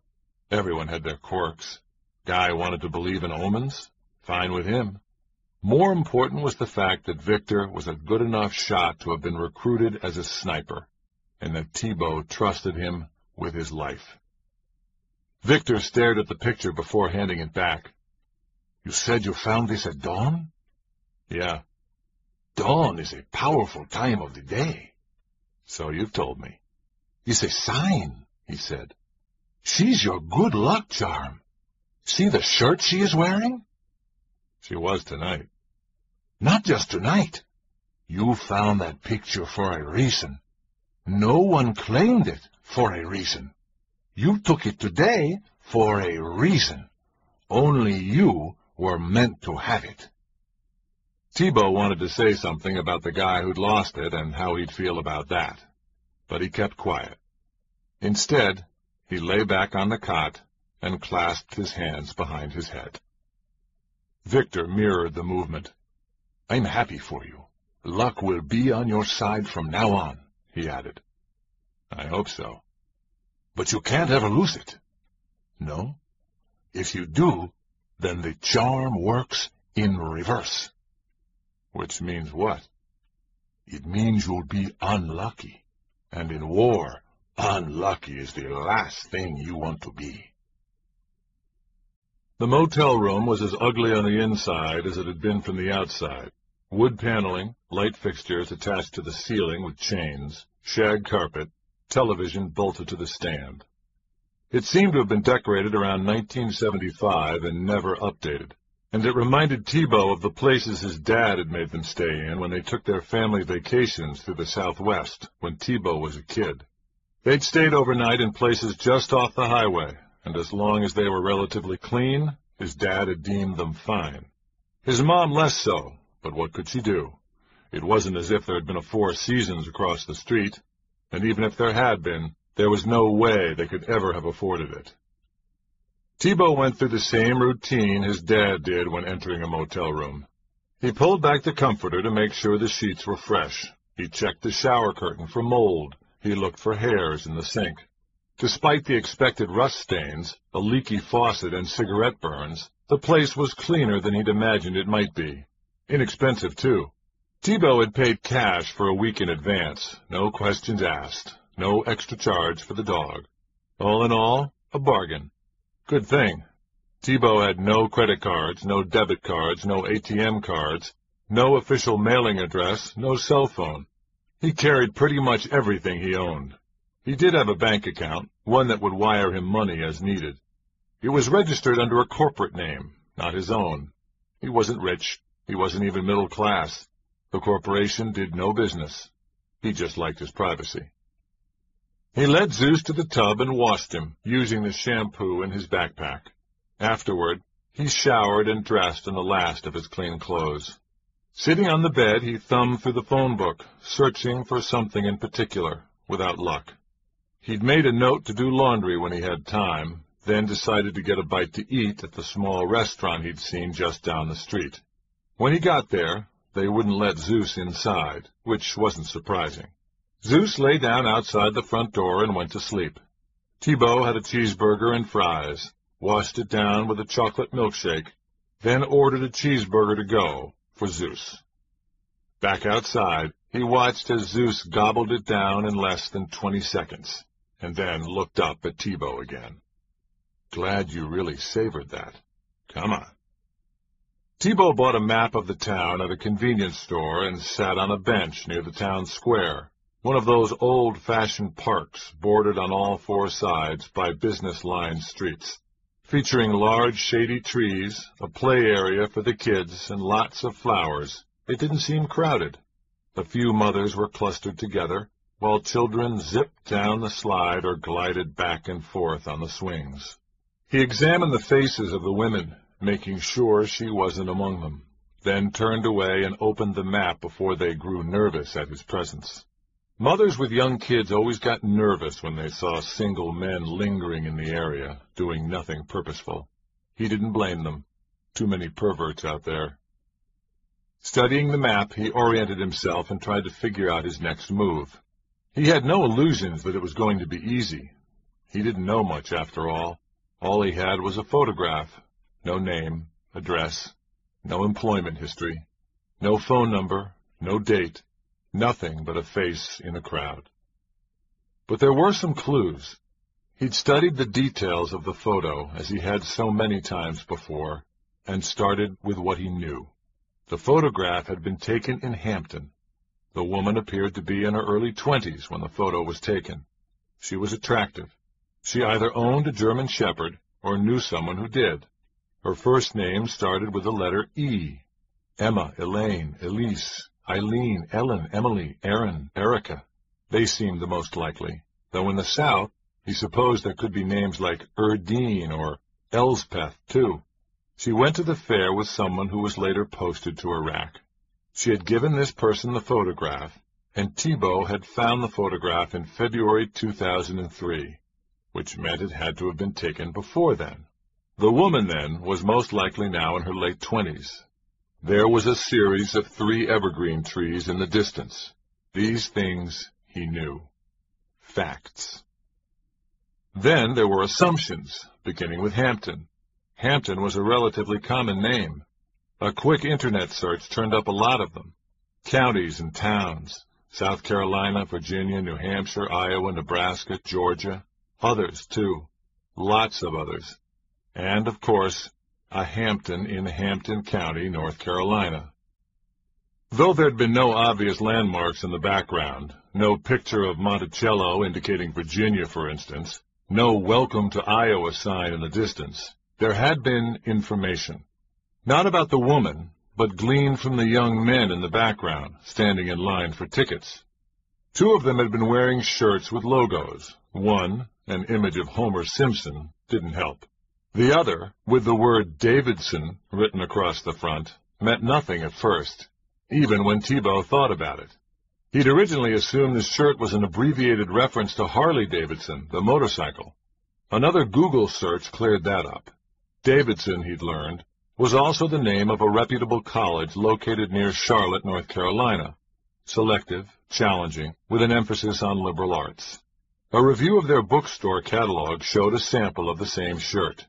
Everyone had their quirks. Guy wanted to believe in omens. Fine with him. More important was the fact that Victor was a good enough shot to have been recruited as a sniper, and that Thibault trusted him with his life. Victor stared at the picture before handing it back. You said you found this at dawn? Yeah. Dawn is a powerful time of the day. So you've told me. It's a sign, he said. She's your good luck charm. See the shirt she is wearing? She was tonight. Not just tonight. You found that picture for a reason. No one claimed it for a reason. You took it today for a reason. Only you were meant to have it. Thibault wanted to say something about the guy who'd lost it and how he'd feel about that, but he kept quiet. Instead, he lay back on the cot and clasped his hands behind his head. Victor mirrored the movement. I'm happy for you. Luck will be on your side from now on, he added. I hope so. But you can't ever lose it. No? If you do, then the charm works in reverse. Which means what? It means you'll be unlucky. And in war, unlucky is the last thing you want to be. The motel room was as ugly on the inside as it had been from the outside. Wood paneling, light fixtures attached to the ceiling with chains, shag carpet, television bolted to the stand. It seemed to have been decorated around nineteen seventy-five and never updated, and it reminded Thibault of the places his dad had made them stay in when they took their family vacations through the Southwest when Thibault was a kid. They'd stayed overnight in places just off the highway, and as long as they were relatively clean, his dad had deemed them fine. His mom less so, but what could she do? It wasn't as if there had been a Four Seasons across the street, and even if there had been, there was no way they could ever have afforded it. Thibault went through the same routine his dad did when entering a motel room. He pulled back the comforter to make sure the sheets were fresh. He checked the shower curtain for mold. He looked for hairs in the sink. Despite the expected rust stains, a leaky faucet, and cigarette burns, the place was cleaner than he'd imagined it might be. Inexpensive, too. Thibault had paid cash for a week in advance, no questions asked, no extra charge for the dog. All in all, a bargain. Good thing. Thibault had no credit cards, no debit cards, no A T M cards, no official mailing address, no cell phone. He carried pretty much everything he owned. He did have a bank account, one that would wire him money as needed. It was registered under a corporate name, not his own. He wasn't rich. He wasn't even middle class. The corporation did no business. He just liked his privacy. He led Zeus to the tub and washed him, using the shampoo in his backpack. Afterward, he showered and dressed in the last of his clean clothes. Sitting on the bed, he thumbed through the phone book, searching for something in particular, without luck. He'd made a note to do laundry when he had time, then decided to get a bite to eat at the small restaurant he'd seen just down the street. When he got there, they wouldn't let Zeus inside, which wasn't surprising. Zeus lay down outside the front door and went to sleep. Thibault had a cheeseburger and fries, washed it down with a chocolate milkshake, then ordered a cheeseburger to go for Zeus. Back outside, he watched as Zeus gobbled it down in less than twenty seconds, and then looked up at Thibault again. Glad you really savored that. Come on. Thibault bought a map of the town at a convenience store and sat on a bench near the town square, one of those old-fashioned parks bordered on all four sides by business-lined streets, featuring large shady trees, a play area for the kids, and lots of flowers. It didn't seem crowded. A few mothers were clustered together, while children zipped down the slide or glided back and forth on the swings. He examined the faces of the women, making sure she wasn't among them, then turned away and opened the map before they grew nervous at his presence. Mothers with young kids always got nervous when they saw single men lingering in the area, doing nothing purposeful. He didn't blame them. Too many perverts out there. Studying the map, he oriented himself and tried to figure out his next move. He had no illusions that it was going to be easy. He didn't know much, after all. All he had was a photograph. No name, address, no employment history, no phone number, no date, nothing but a face in a crowd. But there were some clues. He'd studied the details of the photo, as he had so many times before, and started with what he knew. The photograph had been taken in Hampton. The woman appeared to be in her early twenties when the photo was taken. She was attractive. She either owned a German Shepherd or knew someone who did. Her first name started with the letter E. Emma, Elaine, Elise, Eileen, Ellen, Emily, Erin, Erica. They seemed the most likely, though in the South he supposed there could be names like Erdine or Elspeth, too. She went to the fair with someone who was later posted to Iraq. She had given this person the photograph, and Thibault had found the photograph in February two thousand three, which meant it had to have been taken before then. The woman, then, was most likely now in her late twenties. There was a series of three evergreen trees in the distance. These things he knew. Facts. Then there were assumptions, beginning with Hampton. Hampton was a relatively common name. A quick internet search turned up a lot of them. Counties and towns, South Carolina, Virginia, New Hampshire, Iowa, Nebraska, Georgia. Others, too. Lots of others. And, of course, a Hampton in Hampton County, North Carolina. Though there'd been no obvious landmarks in the background, no picture of Monticello indicating Virginia, for instance, no welcome to Iowa sign in the distance, there had been information. Not about the woman, but gleaned from the young men in the background, standing in line for tickets. Two of them had been wearing shirts with logos. One, an image of Homer Simpson, didn't help. The other, with the word Davidson written across the front, meant nothing at first, even when Thibault thought about it. He'd originally assumed the shirt was an abbreviated reference to Harley-Davidson, the motorcycle. Another Google search cleared that up. Davidson, he'd learned, was also the name of a reputable college located near Charlotte, North Carolina. Selective, challenging, with an emphasis on liberal arts. A review of their bookstore catalog showed a sample of the same shirt.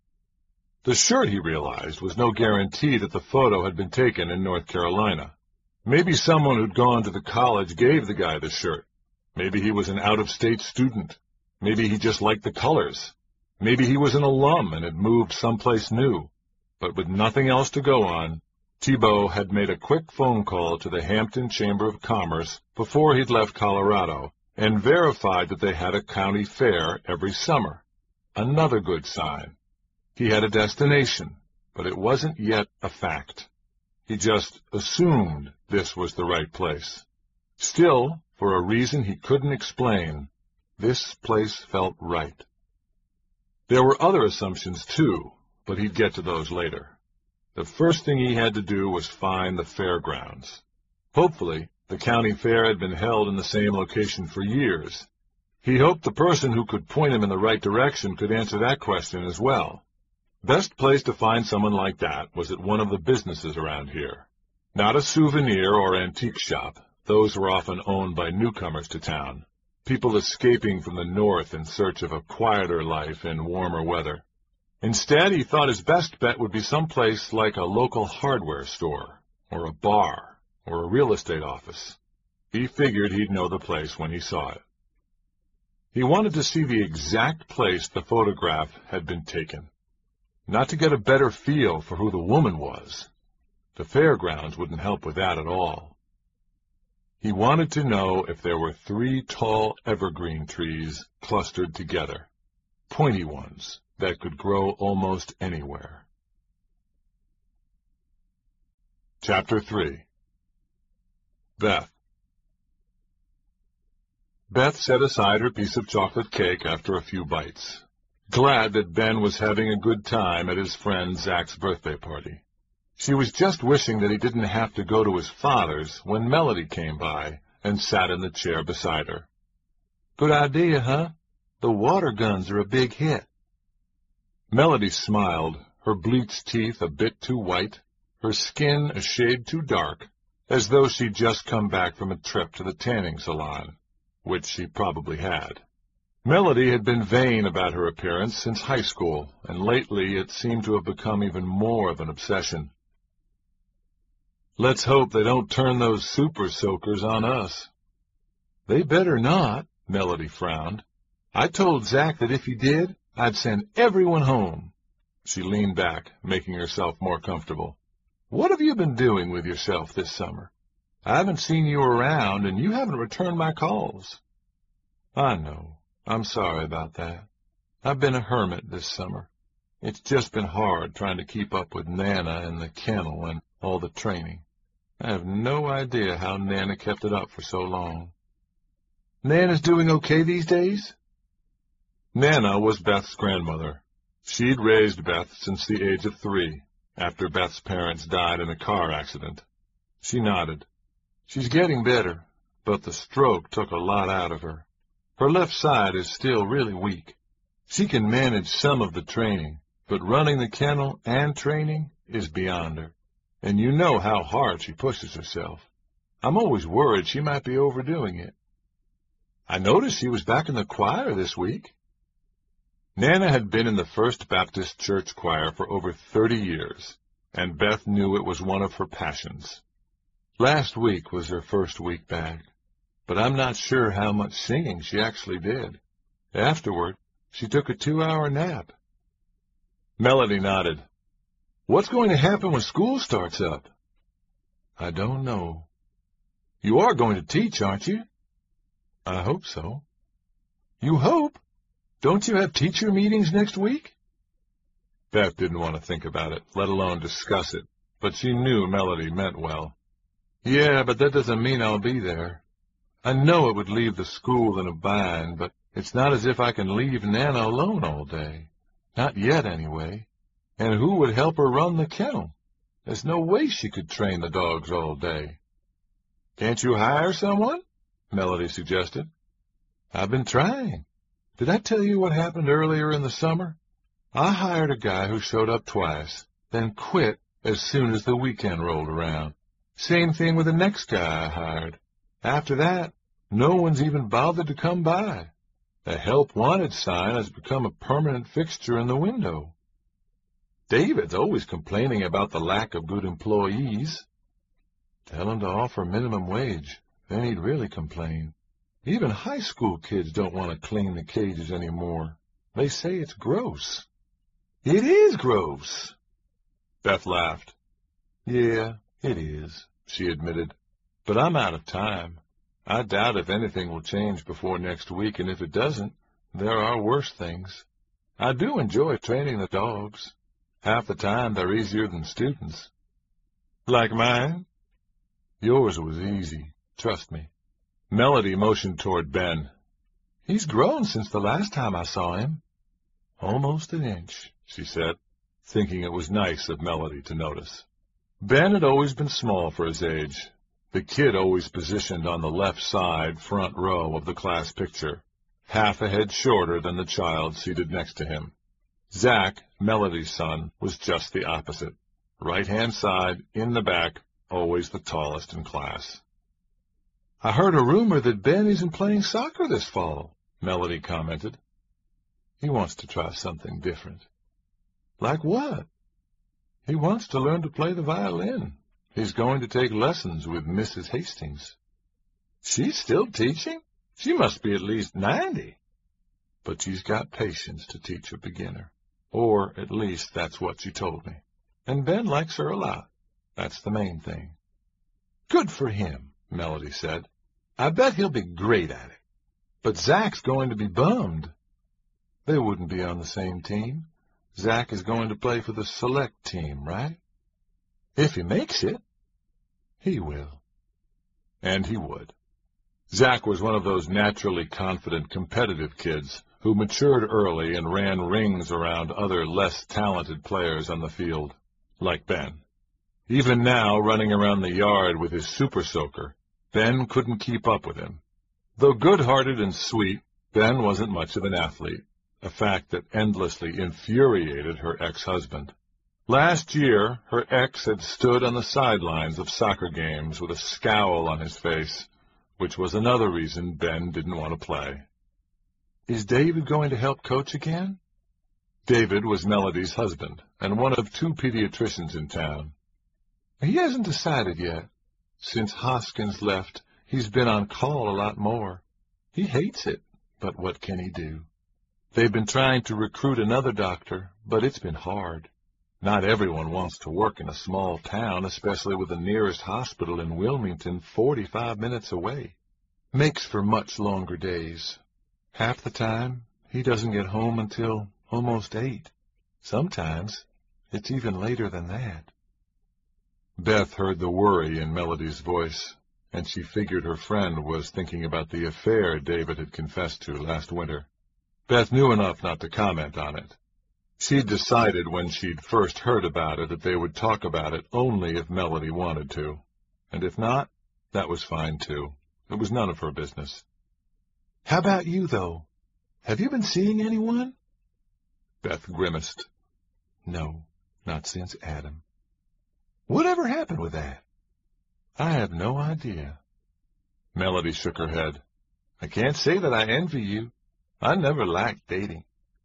The shirt, he realized, was no guarantee that the photo had been taken in North Carolina. Maybe someone who'd gone to the college gave the guy the shirt. Maybe he was an out-of-state student. Maybe he just liked the colors. Maybe he was an alum and had moved someplace new. But with nothing else to go on, Thibault had made a quick phone call to the Hampton Chamber of Commerce before he'd left Colorado and verified that they had a county fair every summer. Another good sign. He had a destination, but it wasn't yet a fact. He just assumed this was the right place. Still, for a reason he couldn't explain, this place felt right. There were other assumptions, too, but he'd get to those later. The first thing he had to do was find the fairgrounds. Hopefully, the county fair had been held in the same location for years. He hoped the person who could point him in the right direction could answer that question as well. Best place to find someone like that was at one of the businesses around here. Not a souvenir or antique shop. Those were often owned by newcomers to town, people escaping from the north in search of a quieter life in warmer weather. Instead, he thought his best bet would be someplace like a local hardware store, or a bar, or a real estate office. He figured he'd know the place when he saw it. He wanted to see the exact place the photograph had been taken. Not to get a better feel for who the woman was. The fairgrounds wouldn't help with that at all. He wanted to know if there were three tall evergreen trees clustered together, pointy ones that could grow almost anywhere. Chapter three. Beth. Beth set aside her piece of chocolate cake after a few bites, glad that Ben was having a good time at his friend Zach's birthday party. She was just wishing that he didn't have to go to his father's when Melody came by and sat in the chair beside her. Good idea, huh? The water guns are a big hit. Melody smiled, her bleached teeth a bit too white, her skin a shade too dark, as though she'd just come back from a trip to the tanning salon, which she probably had. Melody had been vain about her appearance since high school, and lately it seemed to have become even more of an obsession. Let's hope they don't turn those super soakers on us. They better not, Melody frowned. I told Zach that if he did, I'd send everyone home. She leaned back, making herself more comfortable. What have you been doing with yourself this summer? I haven't seen you around, and you haven't returned my calls. I know. I'm sorry about that. I've been a hermit this summer. It's just been hard trying to keep up with Nana and the kennel and all the training. I have no idea how Nana kept it up for so long. Nana's doing okay these days? Nana was Beth's grandmother. She'd raised Beth since the age of three, after Beth's parents died in a car accident. She nodded. She's getting better, but the stroke took a lot out of her. Her left side is still really weak. She can manage some of the training, but running the kennel and training is beyond her. And you know how hard she pushes herself. I'm always worried she might be overdoing it. I noticed she was back in the choir this week. Nana had been in the First Baptist Church choir for over thirty years, and Beth knew it was one of her passions. Last week was her first week back, but I'm not sure how much singing she actually did. Afterward, she took a two-hour nap. Melody nodded. What's going to happen when school starts up? I don't know. You are going to teach, aren't you? I hope so. You hope? Don't you have teacher meetings next week? Beth didn't want to think about it, let alone discuss it, but she knew Melody meant well. Yeah, but that doesn't mean I'll be there. I know it would leave the school in a bind, but it's not as if I can leave Nana alone all day. Not yet, anyway. And who would help her run the kennel? There's no way she could train the dogs all day. Can't you hire someone? Melody suggested. I've been trying. Did I tell you what happened earlier in the summer? I hired a guy who showed up twice, then quit as soon as the weekend rolled around. Same thing with the next guy I hired. After that, no one's even bothered to come by. The help wanted sign has become a permanent fixture in the window. David's always complaining about the lack of good employees. Tell him to offer minimum wage, then he'd really complain. Even high school kids don't want to clean the cages anymore. They say it's gross. It is gross. Beth laughed. Yeah, it is, she admitted. But I'm out of time. I doubt if anything will change before next week, and if it doesn't, there are worse things. I do enjoy training the dogs. Half the time they're easier than students. Like mine? Yours was easy, trust me. Melody motioned toward Ben. He's grown since the last time I saw him. Almost an inch, she said, thinking it was nice of Melody to notice. Ben had always been small for his age, the kid always positioned on the left side front row of the class picture, half a head shorter than the child seated next to him. Zach, Melody's son, was just the opposite. Right-hand side, in the back, always the tallest in class. I heard a rumor that Ben isn't playing soccer this fall, Melody commented. He wants to try something different. Like what? He wants to learn to play the violin. He's going to take lessons with Missus Hastings. She's still teaching? She must be at least ninety. But she's got patience to teach a beginner. Or at least that's what she told me. And Ben likes her a lot. That's the main thing. Good for him, Melody said. I bet he'll be great at it. But Zach's going to be bummed. They wouldn't be on the same team. Zach is going to play for the select team, right? If he makes it. He will. And he would. Zach was one of those naturally confident, competitive kids who matured early and ran rings around other less talented players on the field, like Ben. Even now, running around the yard with his super soaker, Ben couldn't keep up with him. Though good-hearted and sweet, Ben wasn't much of an athlete, a fact that endlessly infuriated her ex-husband. Last year, her ex had stood on the sidelines of soccer games with a scowl on his face, which was another reason Ben didn't want to play. Is David going to help coach again? David was Melody's husband, and one of two pediatricians in town. He hasn't decided yet. Since Hoskins left, he's been on call a lot more. He hates it, but what can he do? They've been trying to recruit another doctor, but it's been hard. Not everyone wants to work in a small town, especially with the nearest hospital in Wilmington forty-five minutes away. Makes for much longer days. Half the time, he doesn't get home until almost eight. Sometimes, it's even later than that. Beth heard the worry in Melody's voice, and she figured her friend was thinking about the affair David had confessed to last winter. Beth knew enough not to comment on it. She'd decided when she'd first heard about it that they would talk about it only if Melody wanted to. And if not, that was fine too. It was none of her business. How about you, though? Have you been seeing anyone? Beth grimaced. No, not since Adam. Whatever happened with that? I have no idea. Melody shook her head. I can't say that I envy you. I never liked dating.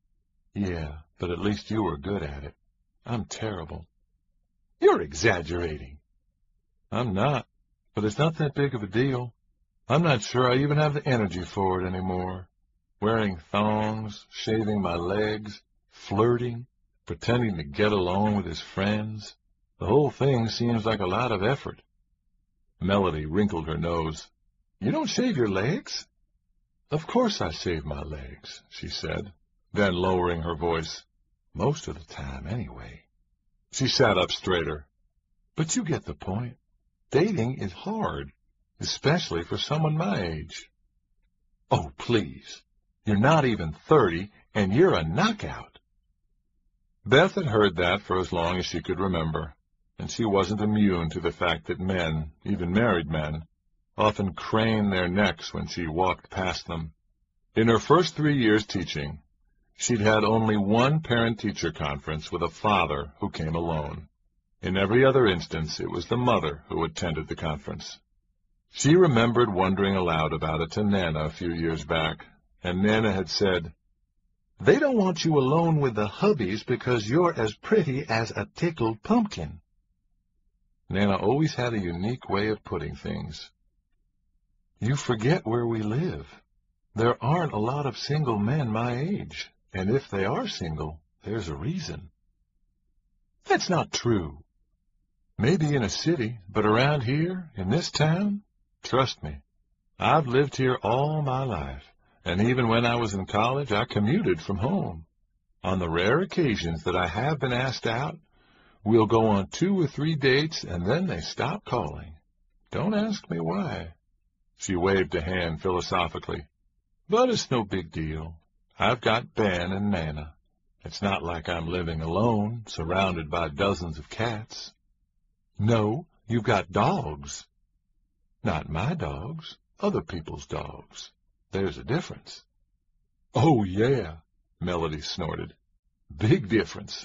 Yeah, but at least you were good at it. I'm terrible. You're exaggerating. I'm not, but it's not that big of a deal. I'm not sure I even have the energy for it anymore. Wearing thongs, shaving my legs, flirting, pretending to get along with his friends. The whole thing seems like a lot of effort. Melody wrinkled her nose. You don't shave your legs? Of course I shave my legs, she said, then lowering her voice. Most of the time, anyway. She sat up straighter. But you get the point. Dating is hard, especially for someone my age. Oh, please. You're not even thirty, and you're a knockout. Beth had heard that for as long as she could remember, and she wasn't immune to the fact that men, even married men, often craned their necks when she walked past them. In her first three years teaching, she'd had only one parent-teacher conference with a father who came alone. In every other instance, it was the mother who attended the conference. She remembered wondering aloud about it to Nana a few years back, and Nana had said, They don't want you alone with the hubbies because you're as pretty as a tickled pumpkin. Nana always had a unique way of putting things. You forget where we live. There aren't a lot of single men my age, and if they are single, there's a reason. That's not true. Maybe in a city, but around here, in this town, trust me, I've lived here all my life, and even when I was in college, I commuted from home. On the rare occasions that I have been asked out, we'll go on two or three dates, and then they stop calling. Don't ask me why. She waved a hand philosophically. But it's no big deal. I've got Ben and Nana. It's not like I'm living alone, surrounded by dozens of cats. No, you've got dogs. Not my dogs, other people's dogs. There's a difference. Oh, yeah, Melody snorted. Big difference.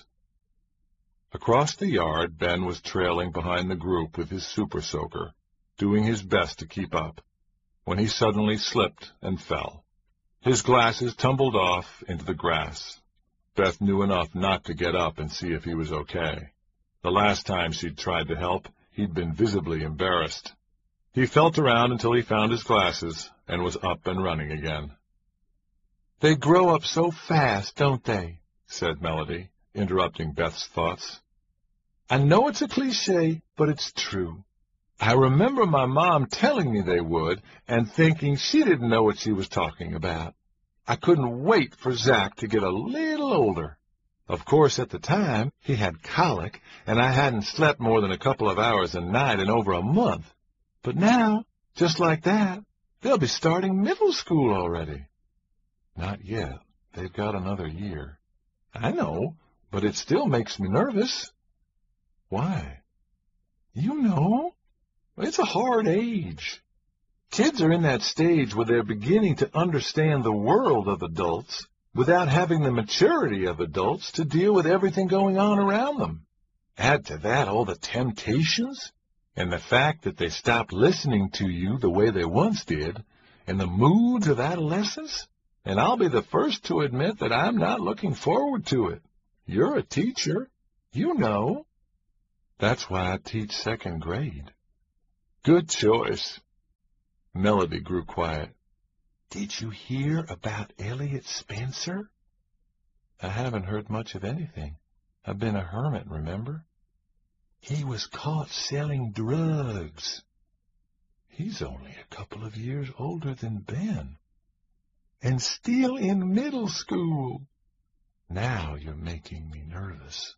Across the yard, Ben was trailing behind the group with his super soaker, doing his best to keep up, when he suddenly slipped and fell. His glasses tumbled off into the grass. Beth knew enough not to get up and see if he was okay. The last time she'd tried to help, he'd been visibly embarrassed. He felt around until he found his glasses and was up and running again. They grow up so fast, don't they? Said Melody, interrupting Beth's thoughts. I know it's a cliché, but it's true. I remember my mom telling me they would and thinking she didn't know what she was talking about. I couldn't wait for Zach to get a little older. Of course, at the time, he had colic, and I hadn't slept more than a couple of hours a night in over a month. But now, just like that, they'll be starting middle school already. Not yet. They've got another year. I know, but it still makes me nervous. Why? You know, it's a hard age. Kids are in that stage where they're beginning to understand the world of adults without having the maturity of adults to deal with everything going on around them. Add to that all the temptations and the fact that they stop listening to you the way they once did, and the moods of adolescence, and I'll be the first to admit that I'm not looking forward to it. You're a teacher. You know. That's why I teach second grade. Good choice. Melody grew quiet. Did you hear about Elliot Spencer? I haven't heard much of anything. I've been a hermit, remember? He was caught selling drugs. He's only a couple of years older than Ben. And still in middle school. Now you're making me nervous.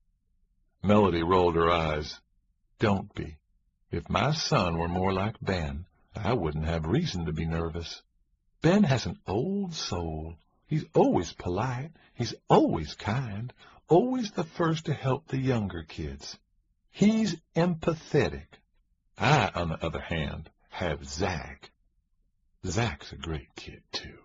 Melody rolled her eyes. Don't be. If my son were more like Ben, I wouldn't have reason to be nervous. Ben has an old soul. He's always polite. He's always kind. Always the first to help the younger kids. He's empathetic. I, on the other hand, have Zach. Zach's a great kid, too.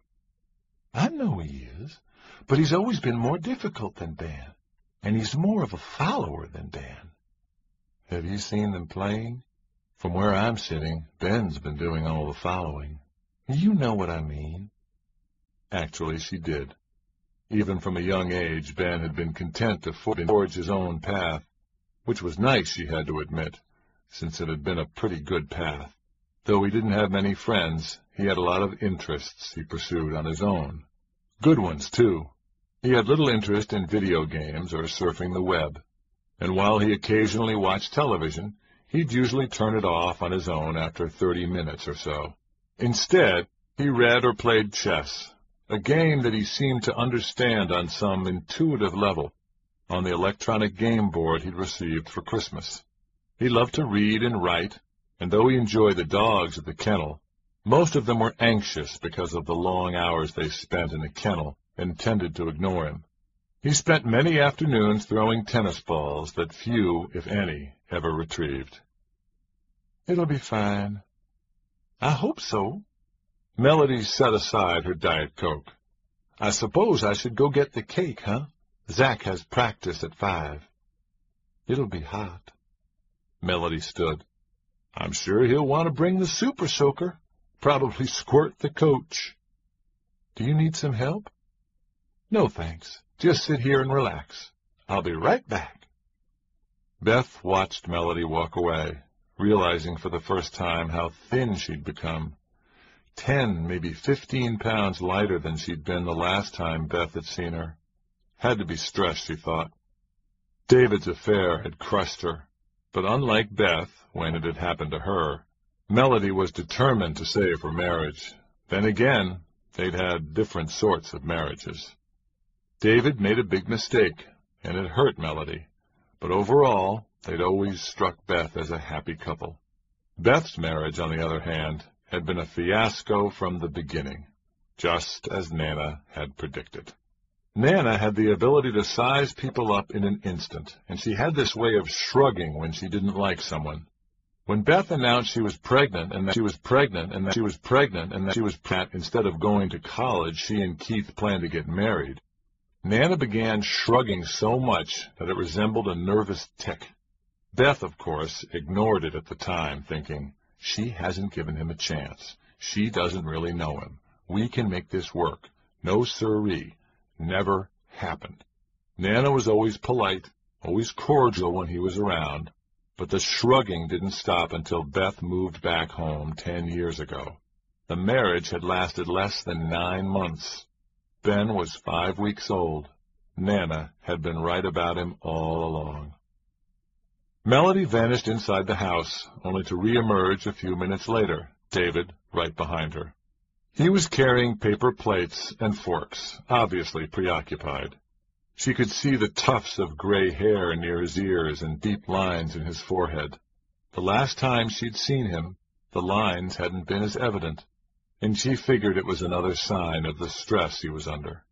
I know he is, but he's always been more difficult than Ben, and he's more of a follower than Ben. Have you seen them playing? From where I'm sitting, Ben's been doing all the following. You know what I mean. Actually, she did. Even from a young age, Ben had been content to forge his own path, which was nice, she had to admit, since it had been a pretty good path. Though he didn't have many friends, he had a lot of interests he pursued on his own. Good ones, too. He had little interest in video games or surfing the web, and while he occasionally watched television, he'd usually turn it off on his own after thirty minutes or so. Instead, he read or played chess, a game that he seemed to understand on some intuitive level, on the electronic game board he'd received for Christmas. He loved to read and write, and though he enjoyed the dogs at the kennel, most of them were anxious because of the long hours they spent in the kennel and tended to ignore him. He spent many afternoons throwing tennis balls that few, if any, ever retrieved. It'll be fine. I hope so. Melody set aside her Diet Coke. I suppose I should go get the cake, huh? Zach has practice at five. It'll be hot. Melody stood. I'm sure he'll want to bring the super soaker. Probably squirt the coach. Do you need some help? No, thanks. Just sit here and relax. I'll be right back. Beth watched Melody walk away, realizing for the first time how thin she'd become. Ten, maybe fifteen pounds lighter than she'd been the last time Beth had seen her. Had to be stress, she thought. David's affair had crushed her, but unlike Beth, when it had happened to her, Melody was determined to save her marriage. Then again, they'd had different sorts of marriages. David made a big mistake, and it hurt Melody, but overall, they'd always struck Beth as a happy couple. Beth's marriage, on the other hand, had been a fiasco from the beginning, just as Nana had predicted. Nana had the ability to size people up in an instant, and she had this way of shrugging when she didn't like someone. When Beth announced she was pregnant and that she was pregnant and that she was pregnant and that she was pregnant, instead of going to college, she and Keith planned to get married, Nana began shrugging so much that it resembled a nervous tic. Beth, of course, ignored it at the time, thinking, she hasn't given him a chance. She doesn't really know him. We can make this work. No siree. Never happened. Nana was always polite, always cordial when he was around, but the shrugging didn't stop until Beth moved back home ten years ago. The marriage had lasted less than nine months. Ben was five weeks old. Nana had been right about him all along. Melody vanished inside the house, only to re-emerge a few minutes later, David right behind her. He was carrying paper plates and forks, obviously preoccupied. She could see the tufts of gray hair near his ears and deep lines in his forehead. The last time she'd seen him, the lines hadn't been as evident, and she figured it was another sign of the stress he was under.